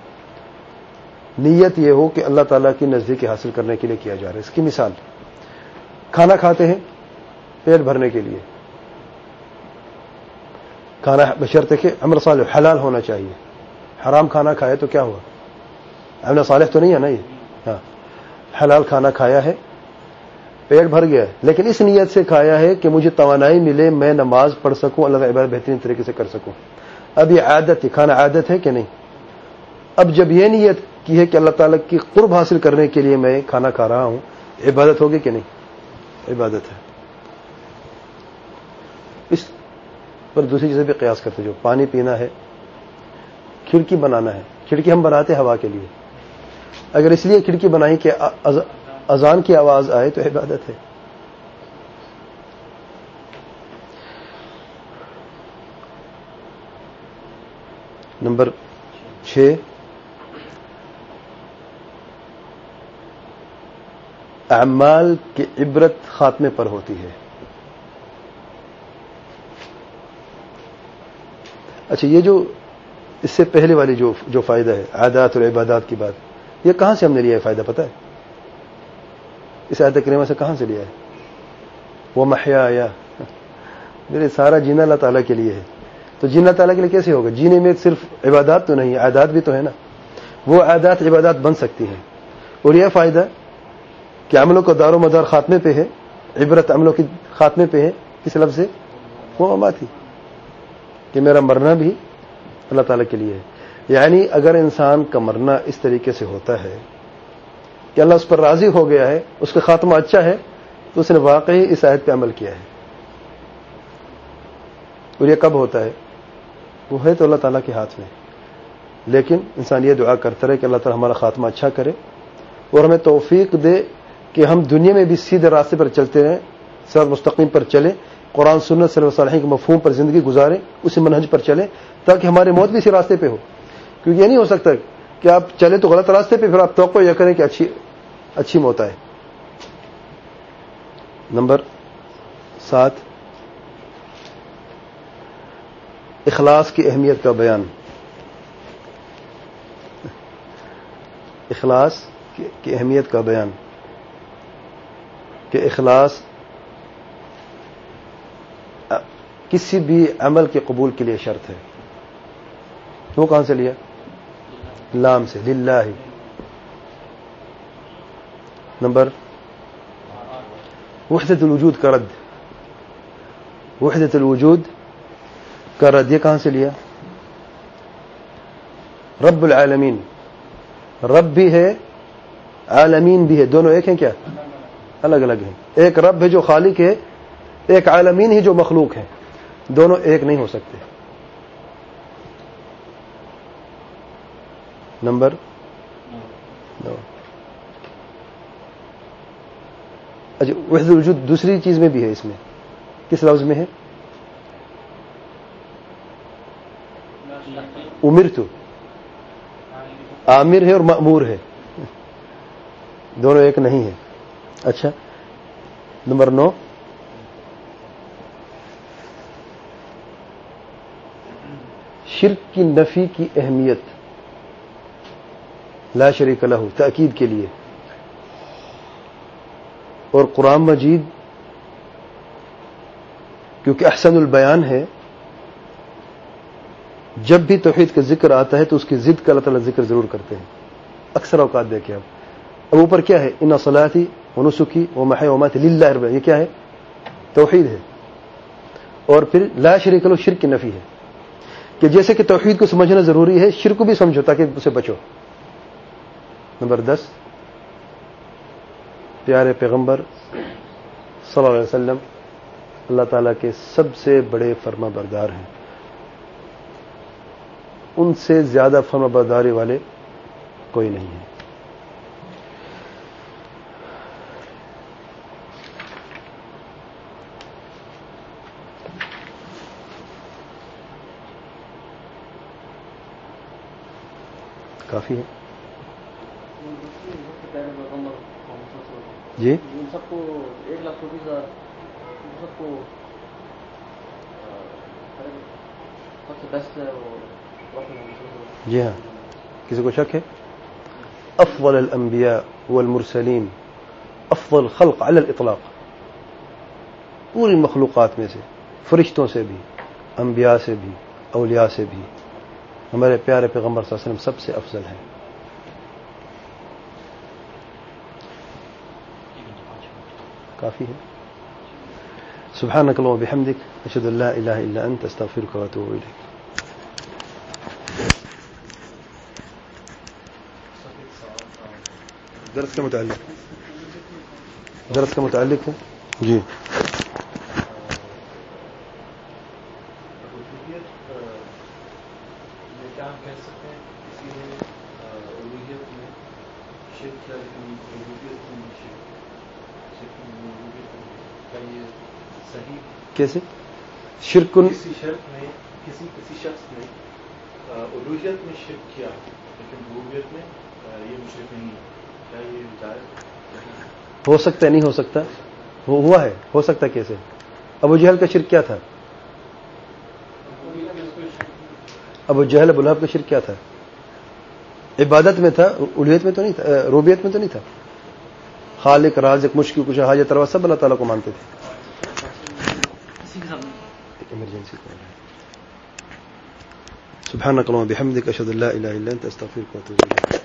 نیت یہ ہو کہ اللہ تعالیٰ کی نزدیکی حاصل کرنے کے لیے کیا جا رہا ہے. اس کی مثال، کھانا کھاتے ہیں پیٹ بھرنے کے لیے، کھانا بشرط کہ عمل صالح حلال ہونا چاہیے. حرام کھانا کھائے تو کیا ہوا؟ عمل صالح تو نہیں ہے نا یہ. ہاں حلال کھانا کھایا ہے، پیٹ بھر گیا ہے، لیکن اس نیت سے کھایا ہے کہ مجھے توانائی ملے، میں نماز پڑھ سکوں، اللہ کا عبادت بہترین طریقے سے کر سکوں. اب یہ عادت ہے، کھانا عادت ہے کہ نہیں؟ اب جب یہ نیت کی ہے کہ اللہ تعالیٰ کی قرب حاصل کرنے کے لیے میں کھانا کھا رہا ہوں، عبادت ہوگی کہ نہیں؟ عبادت ہے. اس پر دوسری چیزیں بھی قیاس کرتے، جو پانی پینا ہے، کھڑکی بنانا ہے. کھڑکی ہم بناتے ہیں ہوا کے لیے، اگر اس لیے کھڑکی بنائی کہ اذان کی آواز آئے تو عبادت ہے. نمبر چھ اعمال کی عبرت خاتمے پر ہوتی ہے. اچھا یہ جو اس سے پہلے والی جو جو فائدہ ہے عادات اور عبادات کی بات، یہ کہاں سے ہم نے لیا ہے فائدہ پتہ ہے؟ اس آیت کریمہ سے کہاں سے لیا ہے؟ وہ محیا، میرے سارا جینا اللہ تعالیٰ کے لیے ہے. تو جینا اللہ تعالیٰ کے لیے کیسے ہوگا؟ جینے میں صرف عبادات تو نہیں، عادات بھی تو ہے نا. وہ عادات عبادات بن سکتی ہیں. اور یہ فائدہ کہ عملوں کا دار و مدار خاتمے پہ ہے، عبرت عملوں کی خاتمے پہ ہے. کس لفظ سے؟ وہ مماتی، کہ میرا مرنا بھی اللہ تعالیٰ کے لیے ہے. یعنی اگر انسان کا مرنا اس طریقے سے ہوتا ہے کہ اللہ اس پر راضی ہو گیا ہے، اس کا خاتمہ اچھا ہے، تو اس نے واقعی اس آیت پہ عمل کیا ہے. اور یہ کب ہوتا ہے؟ وہ ہے تو اللہ تعالیٰ کے ہاتھ میں. لیکن انسان یہ دعا کرتا رہے کہ اللہ تعالیٰ ہمارا خاتمہ اچھا کرے اور ہمیں توفیق دے کہ ہم دنیا میں بھی سیدھے راستے پر چلتے رہیں، صراط مستقیم پر چلیں، قرآن سنت صلی اللہ علیہ وسلم کے مفہوم پر زندگی گزاریں، اسی منہج پر چلیں، تاکہ ہماری موت بھی اسی راستے پہ ہو. کیونکہ یہ نہیں ہو سکتا کہ آپ چلیں تو غلط راستے پہ، پھر آپ توقع یہ کریں کہ اچھی اچھی موت آئے. نمبر سات اخلاص کی اہمیت کا بیان. اخلاص کی اہمیت کا بیان کہ اخلاص کسی بھی عمل کے قبول کے لیے شرط ہے. وہ کہاں سے لیا؟ لام سے، للہ. نمبر وحدت الوجود کا رد. وحدت الوجود کا رد یہ کہاں سے لیا؟ رب العالمین. رب بھی ہے، عالمین بھی ہے، دونوں ایک ہیں کیا؟ الگ الگ ہیں. ایک رب ہے جو خالق ہے، ایک عالمین ہی جو مخلوق ہے. دونوں ایک نہیں ہو سکتے. نمبر نو. اچھا وحدت الوجود دوسری چیز میں بھی ہے. اس میں کس لفظ میں ہے؟ امرتو، عامر ہے اور مأمور ہے، دونوں ایک نہیں ہے. اچھا نمبر نو شرک کی نفی کی اہمیت، لا شریک لہ، تاکید کے لیے. اور قرآن مجید کیونکہ احسن البیان ہے، جب بھی توحید کا ذکر آتا ہے تو اس کی ضد کا اللہ تعالیٰ ذکر ضرور کرتے ہیں. اکثر اوقات دیکھیں آپ. اب اوپر کیا ہے؟ ان صلاتی و نسکی و محیی و مماتی للہ رب العالمین. یہ کیا ہے؟ توحید ہے. اور پھر لا شریک لہ شرک کی نفی ہے، کہ جیسے کہ توحید کو سمجھنا ضروری ہے، شرک کو بھی سمجھو تاکہ اسے بچو. نمبر دس پیارے پیغمبر صلی اللہ علیہ وسلم اللہ تعالیٰ کے سب سے بڑے فرما بردار ہیں. ان سے زیادہ فرما برداری والے کوئی نہیں ہے. کافی ہے. جی ان سب کو ایک لاکھ چوبیس ہزار سب کو سب سے بیسٹ ہے وہ. جی ہاں. کسی کو شک ہے؟ افضل الانبیاء والمرسلین افضل خلق علی الاطلاق. پوری مخلوقات میں سے، فرشتوں سے بھی، انبیاء سے بھی، اولیاء سے بھی، ہمارے پیارے پیغمبر صلی اللہ علیہ وسلم سب سے افضل ہیں. کافی ہے. سبحانك اللهم وبحمدك اشهد ان لا اله الا انت استغفرك واتوب اليك. درس کا متعلق درس کا متعلق ہے. جی کیسے شرک کسی شرک نے کسی کسی شخص نے الوہیت میں شرک کیا لیکن ربوبیت میں یہ مشرک نہیں ہے، کیا یہ جائز ہو سکتا ہے؟ نہیں ہو سکتا. وہ ہوا ہے. ہو سکتا کیسے؟ ابو جہل کا شرک کیا تھا؟ ابو جہل ابو لہب کا شرک کیا تھا؟ عبادت میں تھا، الوہیت میں تو نہیں تھا، ربوبیت میں تو نہیں تھا. خالق رازق مشکل کشا حاجت روا سب اللہ تعالیٰ کو مانتے تھے. ایمرجنسی کال ہے. سبحانك اللهم وبحمدك اشهد ان لا اله الا انت استغفرك واتوب اليك.